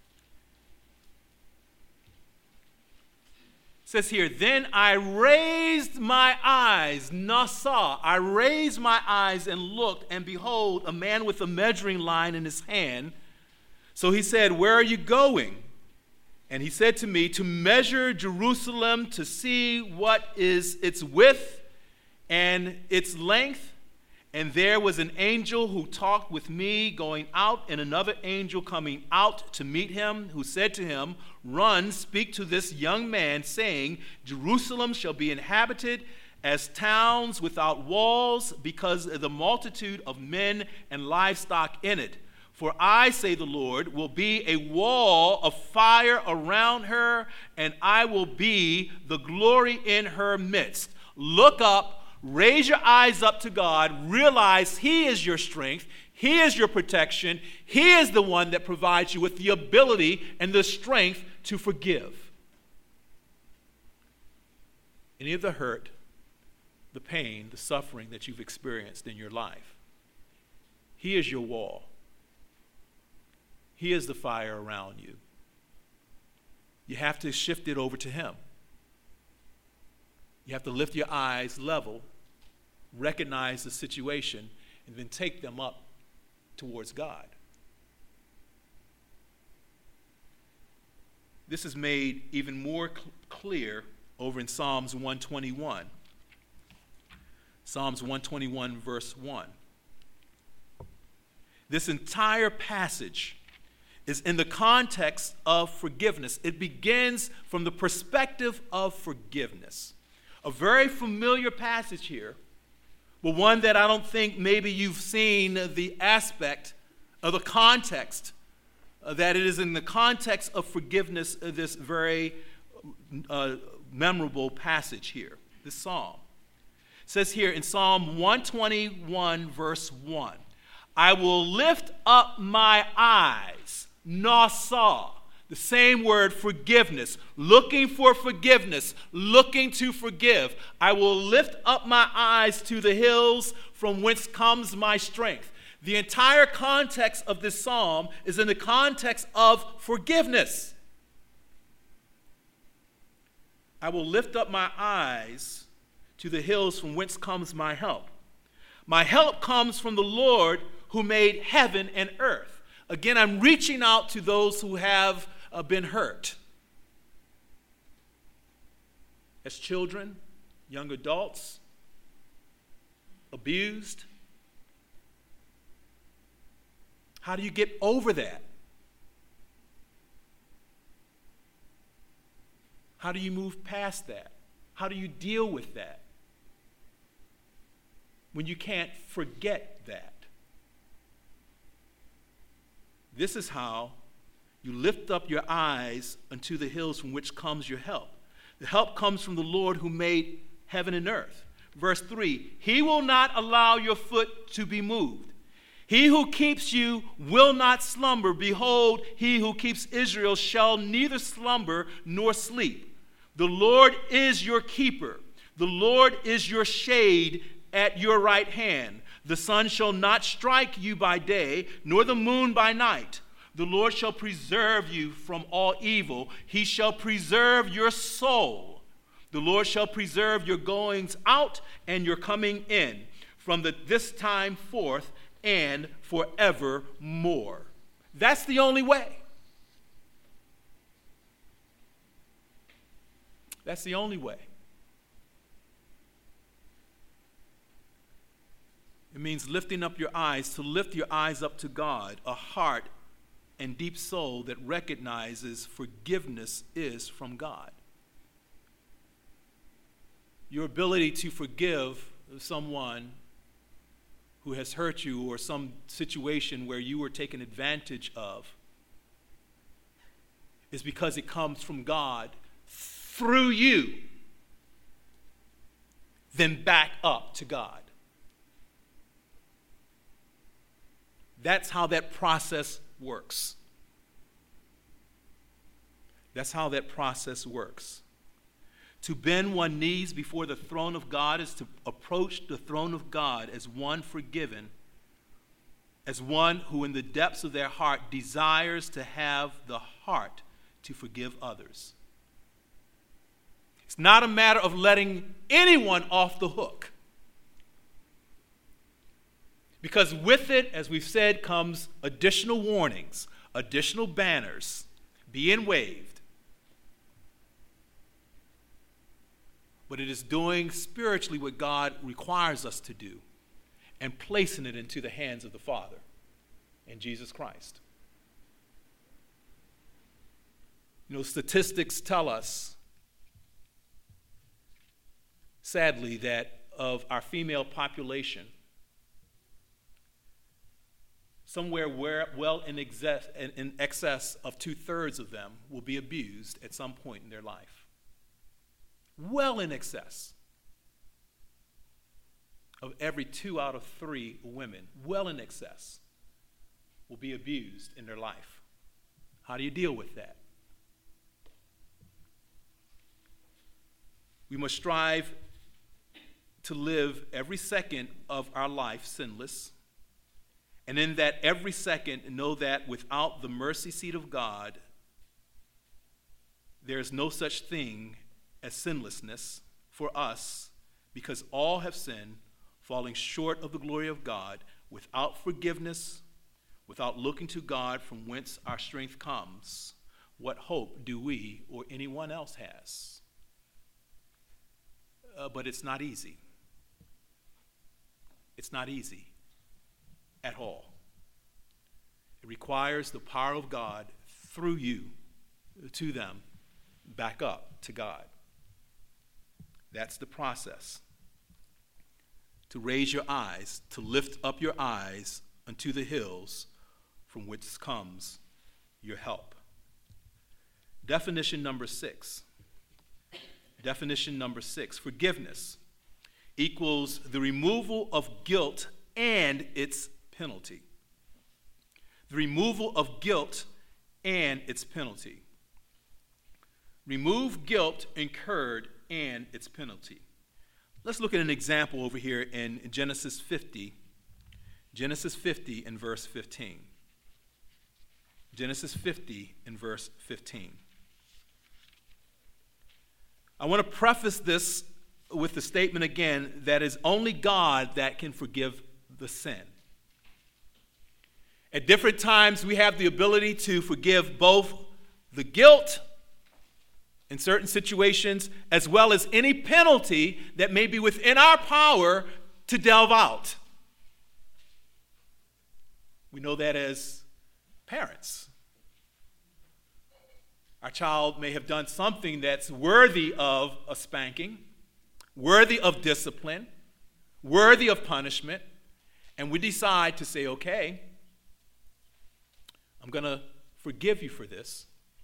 It says here, then I raised my eyes, Nasa, I raised my eyes and looked, and behold, a man with a measuring line in his hand. So he said, where are you going? And he said to me, to measure Jerusalem, to see what is its width and its length. And there was an angel who talked with me going out, and another angel coming out to meet him, who said to him, run, speak to this young man, saying, Jerusalem shall be inhabited as towns without walls, because of the multitude of men and livestock in it. For I, say the Lord, will be a wall of fire around her, and I will be the glory in her midst. Look up, raise your eyes up to God, realize He is your strength, He is your protection, He is the one that provides you with the ability and the strength to forgive. Any of the hurt, the pain, the suffering that you've experienced in your life, He is your wall. He is the fire around you. You have to shift it over to Him. You have to lift your eyes level, recognize the situation, and then take them up towards God. This is made even more cl- clear over in Psalms one twenty-one. Psalms one twenty-one, verse one. This entire passage is in the context of forgiveness. It begins from the perspective of forgiveness. A very familiar passage here, but one that I don't think maybe you've seen the aspect of the context, uh, that it is in the context of forgiveness, uh, this very uh, memorable passage here, this psalm. It says here in Psalm one twenty-one, verse one, I will lift up my eyes, nasah, the same word, forgiveness, looking for forgiveness, looking to forgive. I will lift up my eyes to the hills from whence comes my strength. The entire context of this psalm is in the context of forgiveness. I will lift up my eyes to the hills from whence comes my help. My help comes from the Lord who made heaven and earth. Again, I'm reaching out to those who have uh, been hurt. As children, young adults, abused. How do you get over that? How do you move past that? How do you deal with that when you can't forget that? This is how you lift up your eyes unto the hills from which comes your help. The help comes from the Lord who made heaven and earth. Verse three, He will not allow your foot to be moved. He who keeps you will not slumber. Behold, He who keeps Israel shall neither slumber nor sleep. The Lord is your keeper. The Lord is your shade at your right hand. The sun shall not strike you by day, nor the moon by night. The Lord shall preserve you from all evil. He shall preserve your soul. The Lord shall preserve your goings out and your coming in from the, this time forth and forevermore. That's the only way. That's the only way. It means lifting up your eyes, to lift your eyes up to God, a heart and deep soul that recognizes forgiveness is from God. Your ability to forgive someone who has hurt you or some situation where you were taken advantage of is because it comes from God through you, then back up to God. That's how that process works. That's how that process works. To bend one's knees before the throne of God is to approach the throne of God as one forgiven, as one who in the depths of their heart desires to have the heart to forgive others. It's not a matter of letting anyone off the hook. Because with it, as we've said, comes additional warnings, additional banners being waved. But it is doing spiritually what God requires us to do and placing it into the hands of the Father and Jesus Christ. You know, statistics tell us, sadly, that of our female population, somewhere where, well in excess, in excess of two-thirds of them will be abused at some point in their life. Well in excess. of every two out of three women, well in excess, will be abused in their life. How do you deal with that? We must strive to live every second of our life sinless, and in that every second know that without the mercy seat of God, there is no such thing as sinlessness for us, because all have sinned, falling short of the glory of God. Without forgiveness, without looking to God from whence our strength comes, what hope do we or anyone else has? Uh, but it's not easy. It's not easy at all. It requires the power of God through you to them, back up to God. That's the process. To raise your eyes, to lift up your eyes unto the hills from which comes your help. Definition number six. Definition number six. Forgiveness equals the removal of guilt and its penalty. The removal of guilt and its penalty. Remove guilt incurred and its penalty. Let's look at an example over here in Genesis fifty. Genesis fifty and verse fifteen. Genesis fifty and verse fifteen. I want to preface this with the statement again that it's only God that can forgive the sin. At different times, we have the ability to forgive both the guilt in certain situations, as well as any penalty that may be within our power to delve out. We know that as parents. Our child may have done something that's worthy of a spanking, worthy of discipline, worthy of punishment, and we decide to say, okay, I'm going to forgive you for this.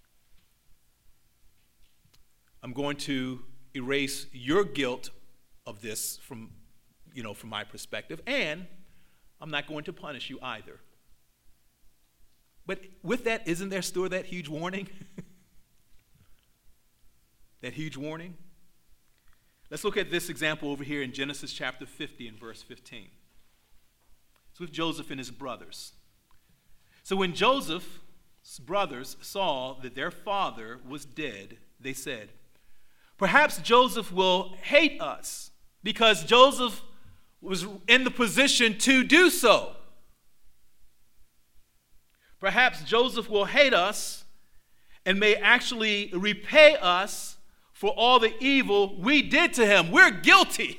I'm going to erase your guilt of this from, you know, from my perspective, and I'm not going to punish you either. But with that, isn't there still that huge warning? That huge warning? Let's look at this example over here in Genesis chapter fifty and verse fifteen. It's with Joseph and his brothers. So when Joseph's brothers saw that their father was dead, they said, perhaps Joseph will hate us, because Joseph was in the position to do so. Perhaps Joseph will hate us and may actually repay us for all the evil we did to him. We're guilty.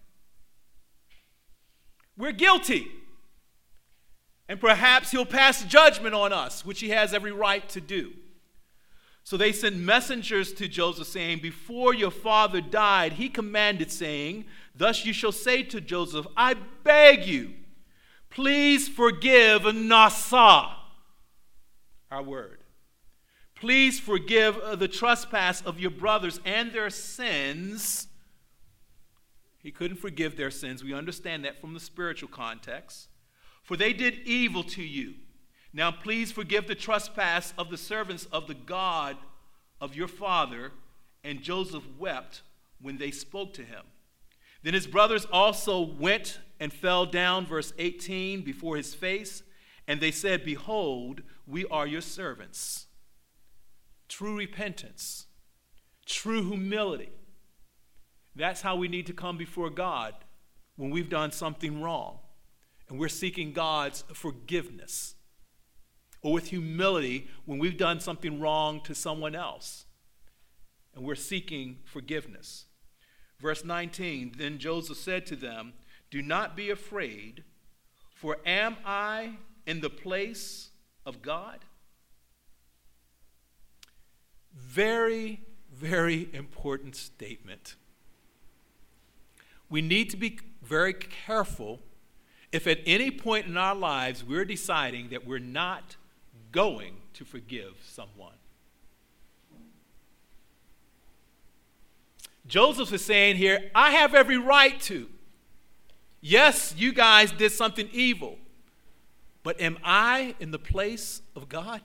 We're guilty. And perhaps he'll pass judgment on us, which he has every right to do. So they sent messengers to Joseph, saying, before your father died, he commanded, saying, thus you shall say to Joseph, I beg you, please forgive Nasa, our word. Please forgive the trespass of your brothers and their sins. He couldn't forgive their sins. We understand that from the spiritual context. For they did evil to you. Now please forgive the trespass of the servants of the God of your father. And Joseph wept when they spoke to him. Then his brothers also went and fell down, verse eighteen, before his face. And they said, behold, we are your servants. True repentance, true humility. That's how we need to come before God when we've done something wrong and we're seeking God's forgiveness. Or with humility when we've done something wrong to someone else and we're seeking forgiveness. Verse nineteen, then Joseph said to them, do not be afraid, for am I in the place of God? Very, very important statement. We need to be very careful if at any point in our lives we're deciding that we're not going to forgive someone. Joseph is saying here, I have every right to. Yes, you guys did something evil, but am I in the place of God?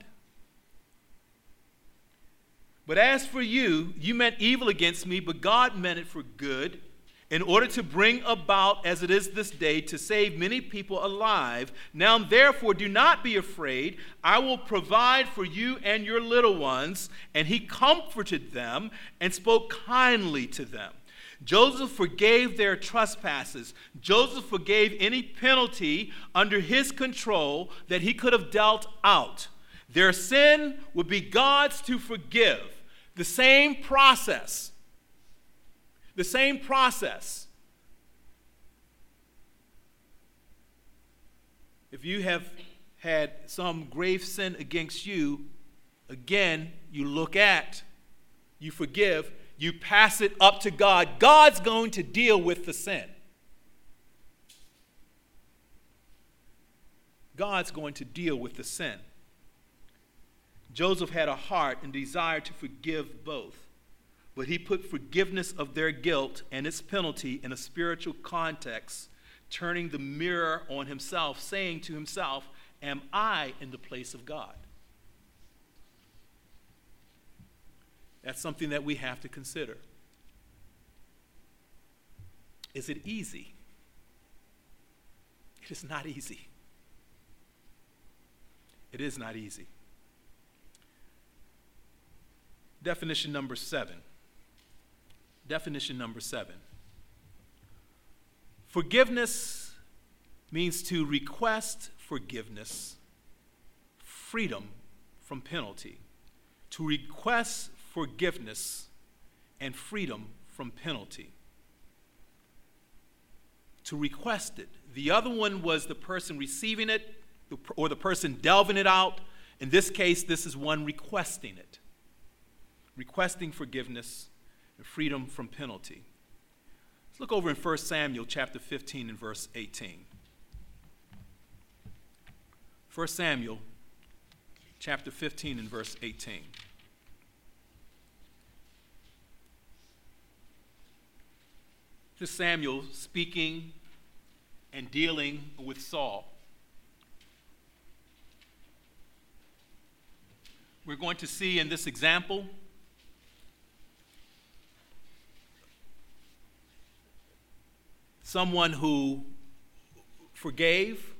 But as for you, you meant evil against me, but God meant it for good, in order to bring about, as it is this day, to save many people alive. Now therefore do not be afraid. I will provide for you and your little ones. And he comforted them and spoke kindly to them. Joseph forgave their trespasses. Joseph forgave any penalty under his control that he could have dealt out. Their sin would be God's to forgive. The same process. The same process. If you have had some grave sin against you, again, you look at, you forgive, you pass it up to God. God's going to deal with the sin. God's going to deal with the sin. Joseph had a heart and desire to forgive both. But he put forgiveness of their guilt and its penalty in a spiritual context, turning the mirror on himself, saying to himself, am I in the place of God? That's something that we have to consider. Is it easy? It is not easy. It is not easy. Definition number seven. Definition number seven. Forgiveness means to request forgiveness, freedom from penalty. To request forgiveness and freedom from penalty. To request it. The other one was the person receiving it or the person delving it out. In this case, this is one requesting it. Requesting forgiveness and freedom from penalty. Let's look over in First Samuel chapter fifteen and verse eighteen. First Samuel chapter fifteen and verse eighteen. This is Samuel speaking and dealing with Saul. We're going to see in this example someone who forgave,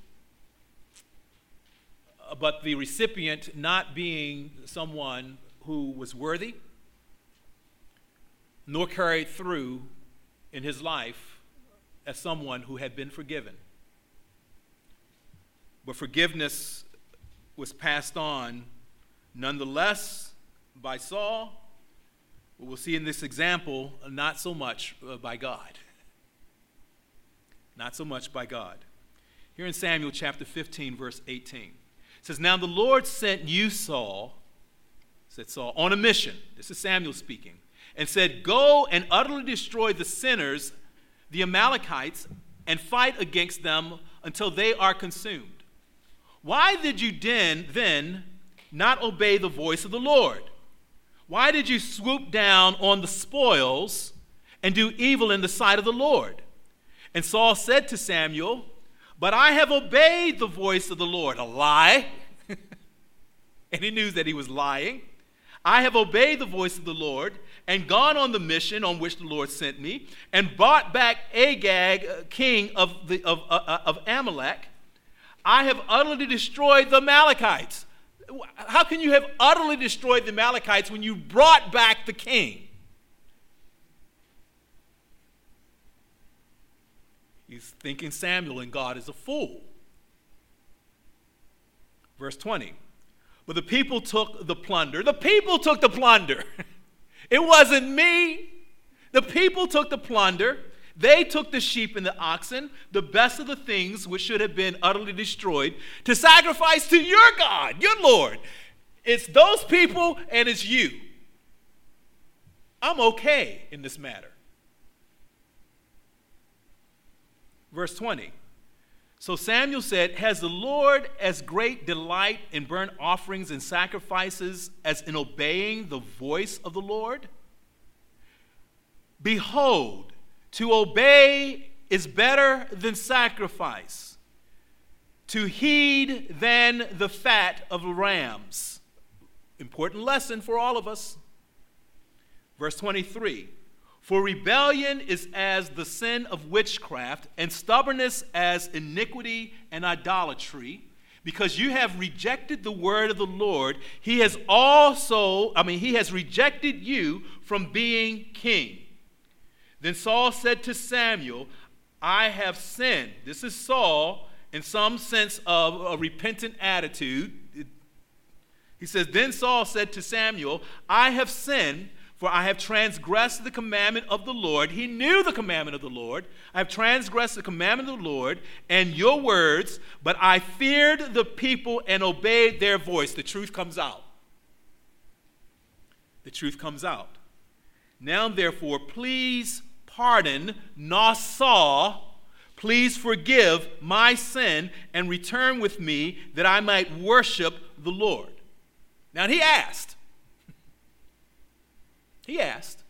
but the recipient not being someone who was worthy, nor carried through in his life as someone who had been forgiven. But forgiveness was passed on nonetheless by Saul, but we'll see in this example, not so much by God. Not so much by God. Here in Samuel chapter fifteen, verse eighteen. It says, now the Lord sent you, Saul, said Saul, on a mission. This is Samuel speaking. And said, go and utterly destroy the sinners, the Amalekites, and fight against them until they are consumed. Why did you then, then not obey the voice of the Lord? Why did you swoop down on the spoils and do evil in the sight of the Lord? And Saul said to Samuel, but I have obeyed the voice of the Lord. A lie. And he knew that he was lying. I have obeyed the voice of the Lord and gone on the mission on which the Lord sent me and brought back Agag, king of, the, of, uh, of Amalek. I have utterly destroyed the Amalekites. How can you have utterly destroyed the Amalekites when you brought back the king? He's thinking Samuel and God is a fool. Verse twenty. But the people took the plunder. The people took the plunder. It wasn't me. The people took the plunder. They took the sheep and the oxen, the best of the things which should have been utterly destroyed, to sacrifice to your God, your Lord. It's those people and it's you. I'm okay in this matter. Verse twenty. So Samuel said, has the Lord as great delight in burnt offerings and sacrifices as in obeying the voice of the Lord? Behold, to obey is better than sacrifice, to heed than the fat of rams. Important lesson for all of us. Verse twenty-three, for rebellion is as the sin of witchcraft, and stubbornness as iniquity and idolatry. Because you have rejected the word of the Lord, he has also, I mean, he has rejected you from being king. Then Saul said to Samuel, I have sinned. This is Saul in some sense of a repentant attitude. He says, then Saul said to Samuel, I have sinned, for I have transgressed the commandment of the Lord. He knew the commandment of the Lord. I have transgressed the commandment of the Lord and your words, but I feared the people and obeyed their voice. The truth comes out. The truth comes out. Now, therefore, please pardon, not Saul. Please forgive my sin and return with me that I might worship the Lord. Now, he asked. He asked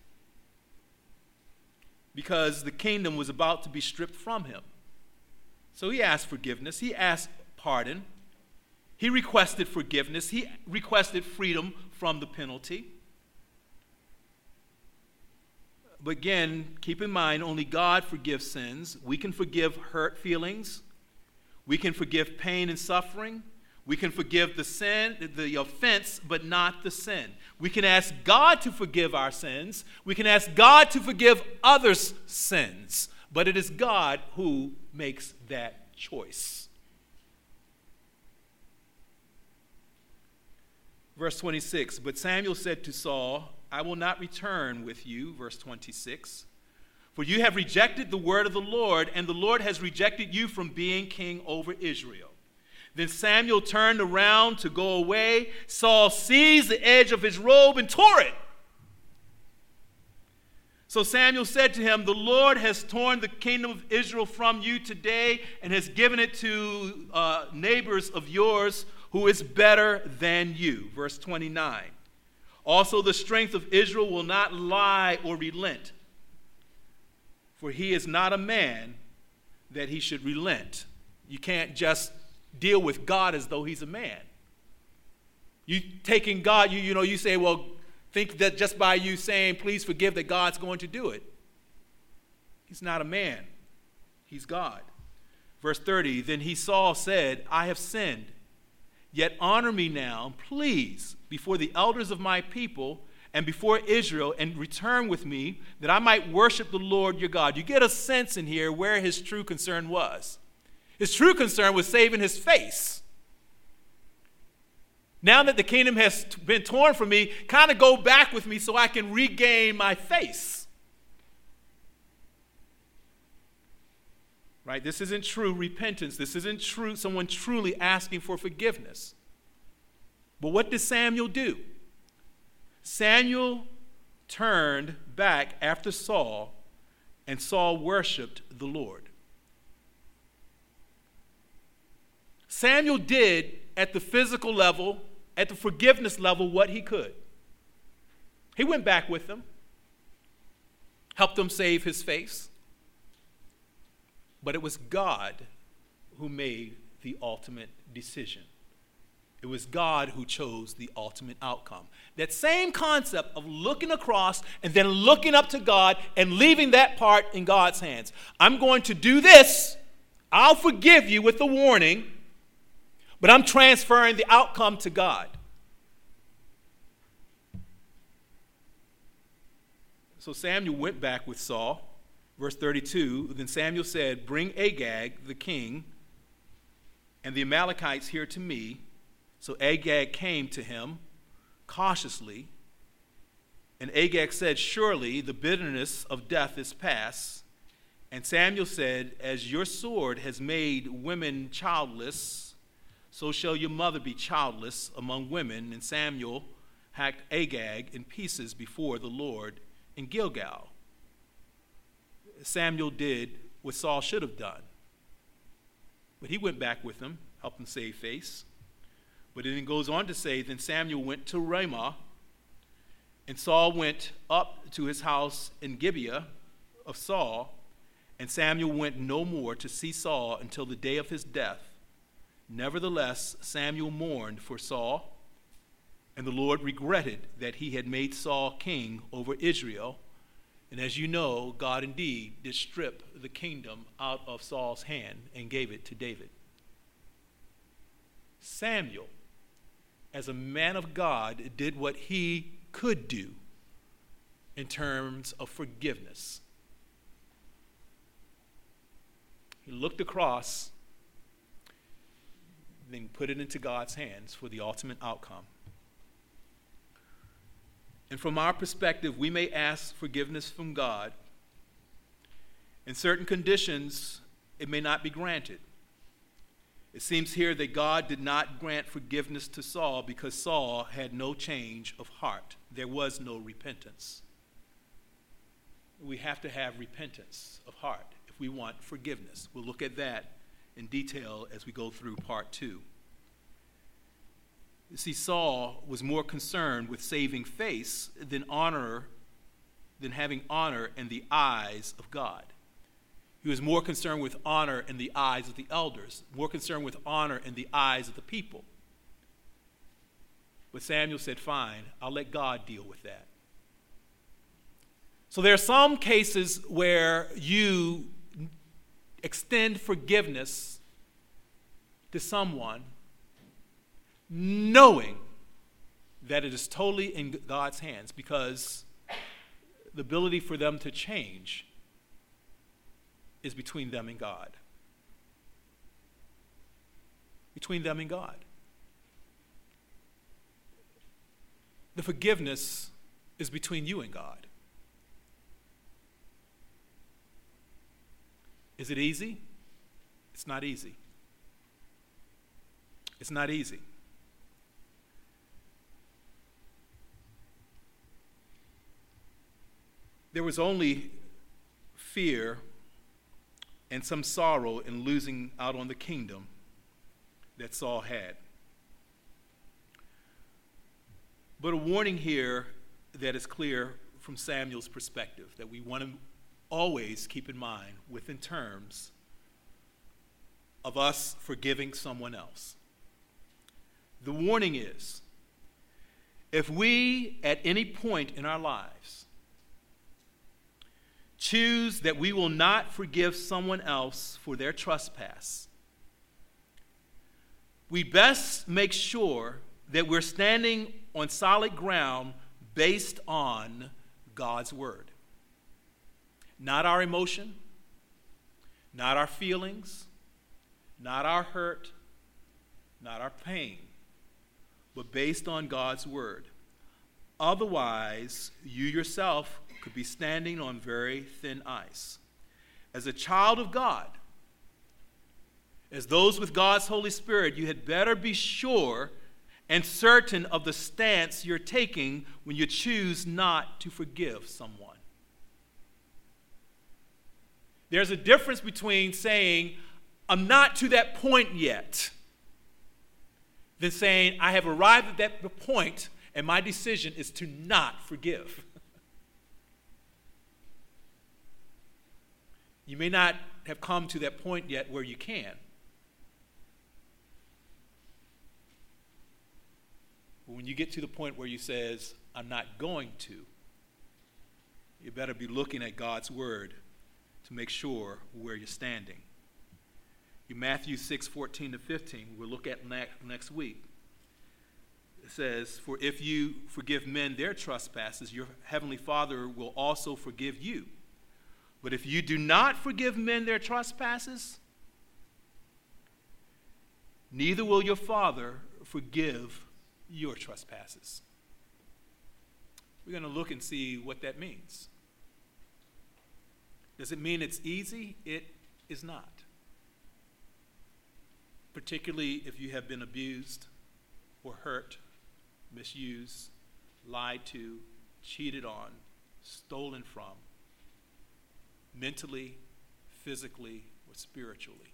because the kingdom was about to be stripped from him. So he asked forgiveness. He asked pardon. He requested forgiveness. He requested freedom from the penalty. But again, keep in mind, only God forgives sins. We can forgive hurt feelings. We can forgive pain and suffering. We can forgive the sin, the offense, but not the sin. We can ask God to forgive our sins. We can ask God to forgive others' sins. But it is God who makes that choice. Verse twenty-six, but Samuel said to Saul, I will not return with you, verse twenty-six, for you have rejected the word of the Lord, and the Lord has rejected you from being king over Israel. Then Samuel turned around to go away. Saul seized the edge of his robe and tore it. So Samuel said to him, the Lord has torn the kingdom of Israel from you today and has given it to uh, neighbors of yours who is better than you. Verse twenty-nine. Also the strength of Israel will not lie or relent, for he is not a man that he should relent. You can't just deal with God as though he's a man. You taking God, you, you know, you say, well, think that just by you saying, please forgive, that God's going to do it. He's not a man. He's God. Verse thirty, then he Saul said, I have sinned. Yet honor me now, please, before the elders of my people and before Israel, and return with me that I might worship the Lord your God. You get a sense in here where his true concern was. His true concern was saving his face. Now that the kingdom has been torn from me, kind of go back with me so I can regain my face. Right? This isn't true repentance. This isn't true someone truly asking for forgiveness. But what did Samuel do? Samuel turned back after Saul, and Saul worshiped the Lord. Samuel did at the physical level, at the forgiveness level, what he could. He went back with them, helped him save his face. But it was God who made the ultimate decision. It was God who chose the ultimate outcome. That same concept of looking across and then looking up to God and leaving that part in God's hands. I'm going to do this. I'll forgive you with a warning, but I'm transferring the outcome to God. So Samuel went back with Saul. Verse thirty-two, then Samuel said, bring Agag, the king, and the Amalekites here to me. So Agag came to him cautiously. And Agag said, surely the bitterness of death is past. And Samuel said, as your sword has made women childless, so shall your mother be childless among women. And Samuel hacked Agag in pieces before the Lord in Gilgal. Samuel did what Saul should have done. But he went back with him, helped him save face. But then it goes on to say, then Samuel went to Ramah, and Saul went up to his house in Gibeah of Saul, And Samuel went no more to see Saul until the day of his death. Nevertheless, Samuel mourned for Saul, and the Lord regretted that he had made Saul king over Israel. And as you know, God indeed did strip the kingdom out of Saul's hand and gave it to David. Samuel, as a man of God, did what he could do in terms of forgiveness. He looked across, then put it into God's hands for the ultimate outcome. And from our perspective, we may ask forgiveness from God. In certain conditions, it may not be granted. It seems here that God did not grant forgiveness to Saul because Saul had no change of heart. There was no repentance. We have to have repentance of heart if we want forgiveness. We'll look at that in detail as we go through part two. You see, Saul was more concerned with saving face than honor, than having honor in the eyes of God. He was more concerned with honor in the eyes of the elders, more concerned with honor in the eyes of the people. But Samuel said, fine, I'll let God deal with that. So there are some cases where you extend forgiveness to someone knowing that it is totally in God's hands, because the ability for them to change is between them and God. Between them and God. The forgiveness is between you and God. Is it easy? It's not easy. It's not easy. There was only fear and some sorrow in losing out on the kingdom that Saul had. But a warning here that is clear from Samuel's perspective that we want to always keep in mind within terms of us forgiving someone else. The warning is, if we at any point in our lives choose that we will not forgive someone else for their trespass, we best make sure that we're standing on solid ground based on God's word. Not our emotion, not our feelings, not our hurt, not our pain, but based on God's word. Otherwise, you yourself could be standing on very thin ice. As a child of God, as those with God's Holy Spirit, you had better be sure and certain of the stance you're taking when you choose not to forgive someone. There's a difference between saying, I'm not to that point yet, than saying, I have arrived at that point and my decision is to not forgive. You may not have come to that point yet where you can. But when you get to the point where you says, I'm not going to, you better be looking at God's word to make sure where you're standing. In Matthew six, fourteen to fifteen, we'll look at next week. It says, for if you forgive men their trespasses, your heavenly Father will also forgive you. But if you do not forgive men their trespasses, neither will your Father forgive your trespasses. We're going to look and see what that means. Does it mean it's easy? It is not. Particularly if you have been abused or hurt, misused, lied to, cheated on, stolen from, mentally, physically, or spiritually.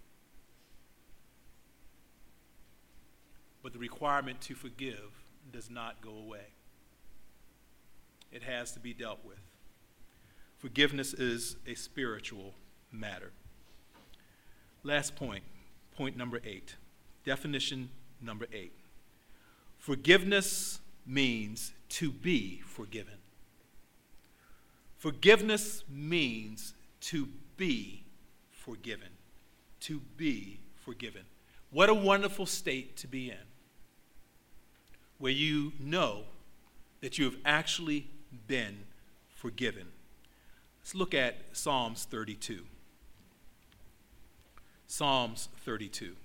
But the requirement to forgive does not go away. It has to be dealt with. Forgiveness is a spiritual matter. Last point, point number eight. Definition number eight. Forgiveness means to be forgiven. Forgiveness means to be forgiven. To be forgiven. What a wonderful state to be in, where you know that you have actually been forgiven. Let's look at Psalms thirty-two. Psalms thirty-two.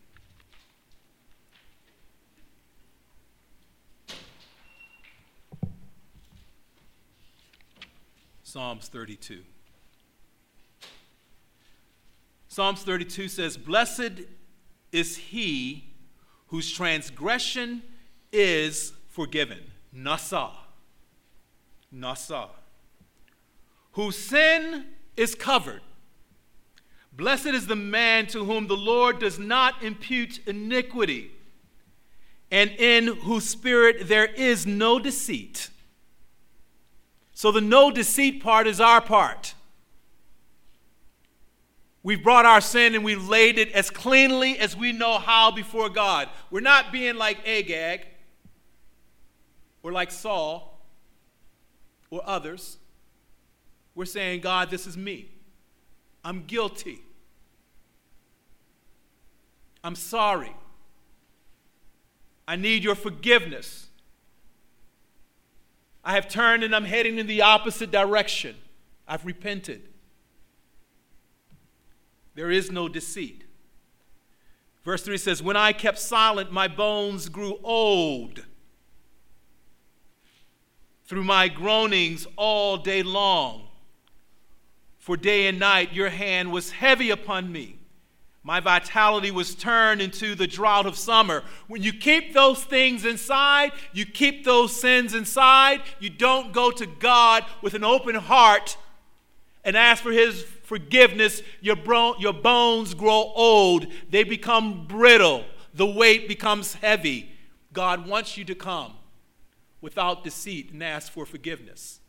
Psalms thirty-two. Psalms thirty-two says, "Blessed is he whose transgression is forgiven." Nasa. Nasa. Whose sin is covered. Blessed is the man to whom the Lord does not impute iniquity, and in whose spirit there is no deceit. So the no deceit part is our part. We've brought our sin and we've laid it as cleanly as we know how before God. We're not being like Agag or like Saul or others. We're saying, God, this is me. I'm guilty. I'm sorry. I need your forgiveness. I have turned and I'm heading in the opposite direction. I've repented. There is no deceit. Verse three says, "When I kept silent, my bones grew old. Through my groanings all day long. For day and night your hand was heavy upon me. My vitality was turned into the drought of summer." When you keep those things inside, you keep those sins inside, you don't go to God with an open heart and ask for his forgiveness, your, bro- your bones grow old. They become brittle. The weight becomes heavy. God wants you to come without deceit and ask for forgiveness.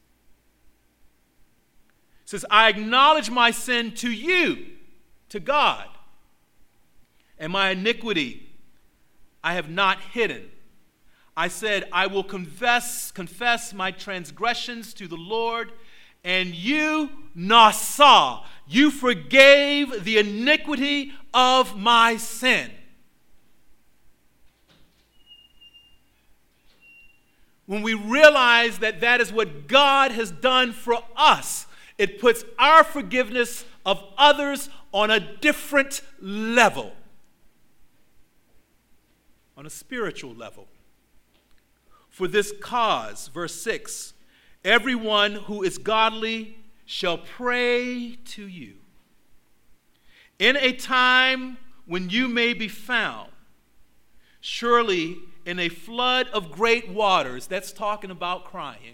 It says, "I acknowledge my sin to you," to God, "and my iniquity I have not hidden. I said, I will confess, confess my transgressions to the Lord, and you, Nasa, you forgave the iniquity of my sin." When we realize that that is what God has done for us, it puts our forgiveness of others on a different level, on a spiritual level. "For this cause," verse six, "everyone who is godly shall pray to you. In a time when you may be found, surely in a flood of great waters." That's talking about crying.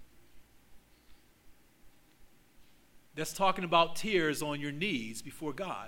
That's talking about tears on your knees before God.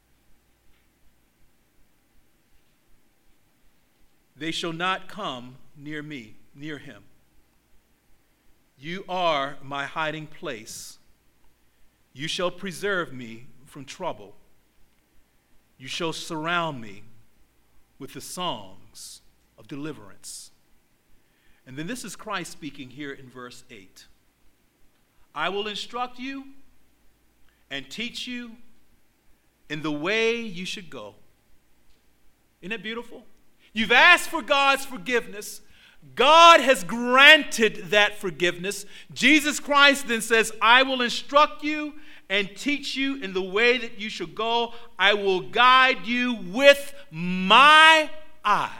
"They shall not come near me, near him. You are my hiding place. You shall preserve me from trouble. You shall surround me with the songs of deliverance." And then this is Christ speaking here in verse eight. "I will instruct you and teach you in the way you should go." Isn't it beautiful? You've asked for God's forgiveness. God has granted that forgiveness. Jesus Christ then says, "I will instruct you and teach you in the way that you should go. I will guide you with my eye."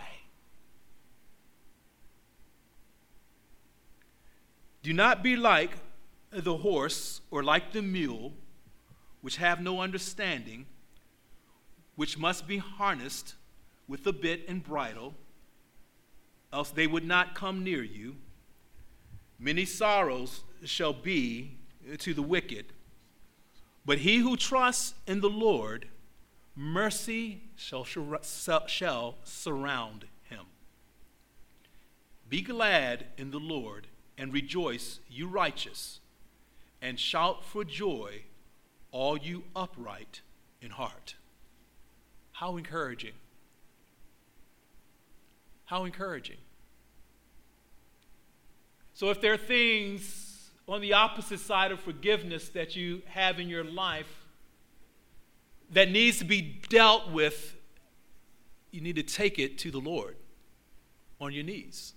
"Do not be like the horse or like the mule, which have no understanding, which must be harnessed with the bit and bridle, else they would not come near you. Many sorrows shall be to the wicked, but he who trusts in the Lord, mercy shall, shall surround him. Be glad in the Lord and rejoice, you righteous, and shout for joy, all you upright in heart. How encouraging. How encouraging. So if there are things on the opposite side of forgiveness that you have in your life that needs to be dealt with, you need to take it to the Lord on your knees.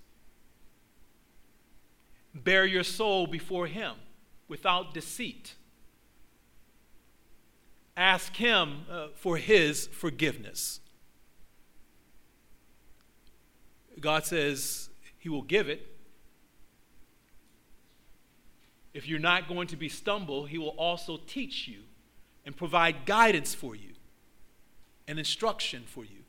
Bear your soul before him without deceit. Ask him uh, for his forgiveness. God says he will give it. If you're not going to be stumbled, he will also teach you and provide guidance for you and instruction for you.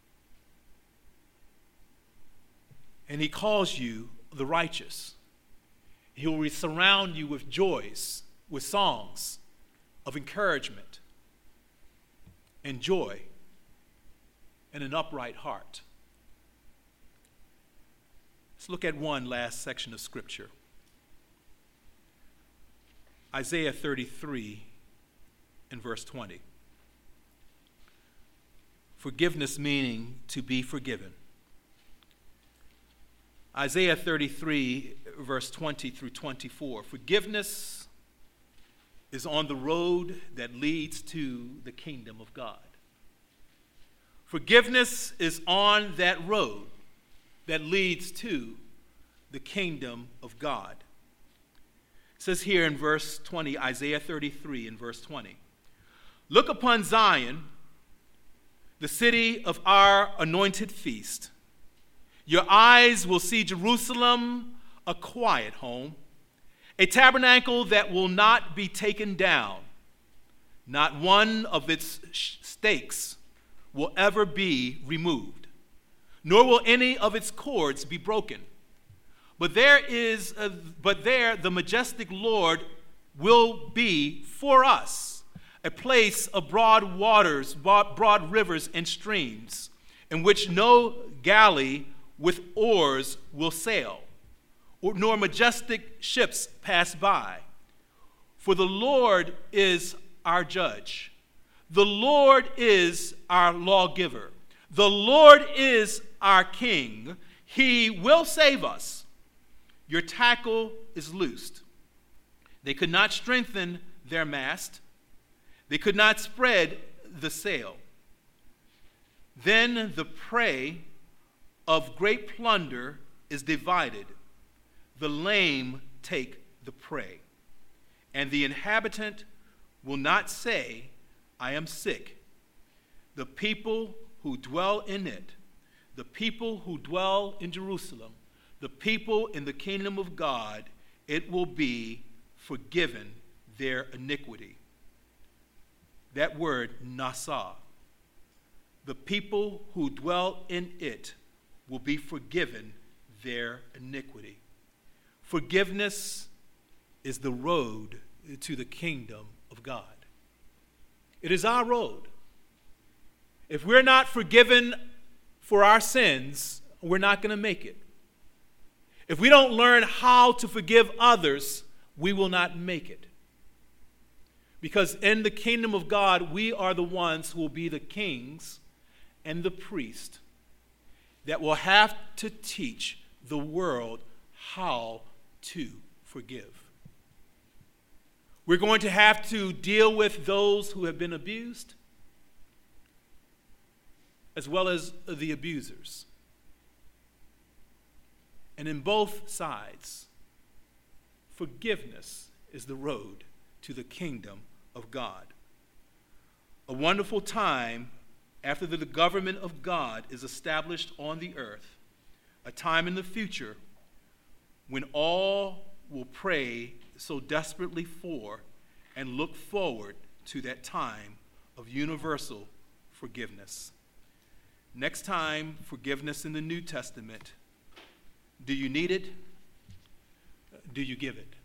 And he calls you the righteous. He will surround you with joys, with songs of encouragement and joy and an upright heart. Let's look at one last section of Scripture. Isaiah thirty-three and verse twenty. Forgiveness meaning to be forgiven. Isaiah thirty-three, verse twenty through twenty-four. Forgiveness is on the road that leads to the kingdom of God. Forgiveness is on that road that leads to the kingdom of God. It says here in verse twenty, Isaiah thirty-three and verse twenty, look upon Zion, the city of our anointed feast. Your eyes will see Jerusalem, a quiet home, a tabernacle that will not be taken down. Not one of its stakes will ever be removed, nor will any of its cords be broken. But there is, a, but there the majestic Lord will be for us, a place of broad waters, broad rivers and streams, in which no galley with oars will sail, or nor majestic ships pass by. For the Lord is our judge. The Lord is our lawgiver. The Lord is our king. He will save us. Your tackle is loosed. They could not strengthen their mast. They could not spread the sail. Then the prey of great plunder is divided. The lame take the prey. And the inhabitant will not say, I am sick. The people who dwell in it, the people who dwell in Jerusalem, the people in the kingdom of God, it will be forgiven their iniquity. That word, nasa. The people who dwell in it will be forgiven their iniquity. Forgiveness is the road to the kingdom of God. It is our road. If we're not forgiven for our sins, we're not going to make it. If we don't learn how to forgive others, we will not make it. Because in the kingdom of God, we are the ones who will be the kings and the priests that will have to teach the world how to forgive. We're going to have to deal with those who have been abused, as well as the abusers. And in both sides, forgiveness is the road to the kingdom of God. A wonderful time after the government of God is established on the earth, a time in the future when all will pray so desperately for and look forward to that time of universal forgiveness. Next time, forgiveness in the New Testament. Do you need it? Do you give it?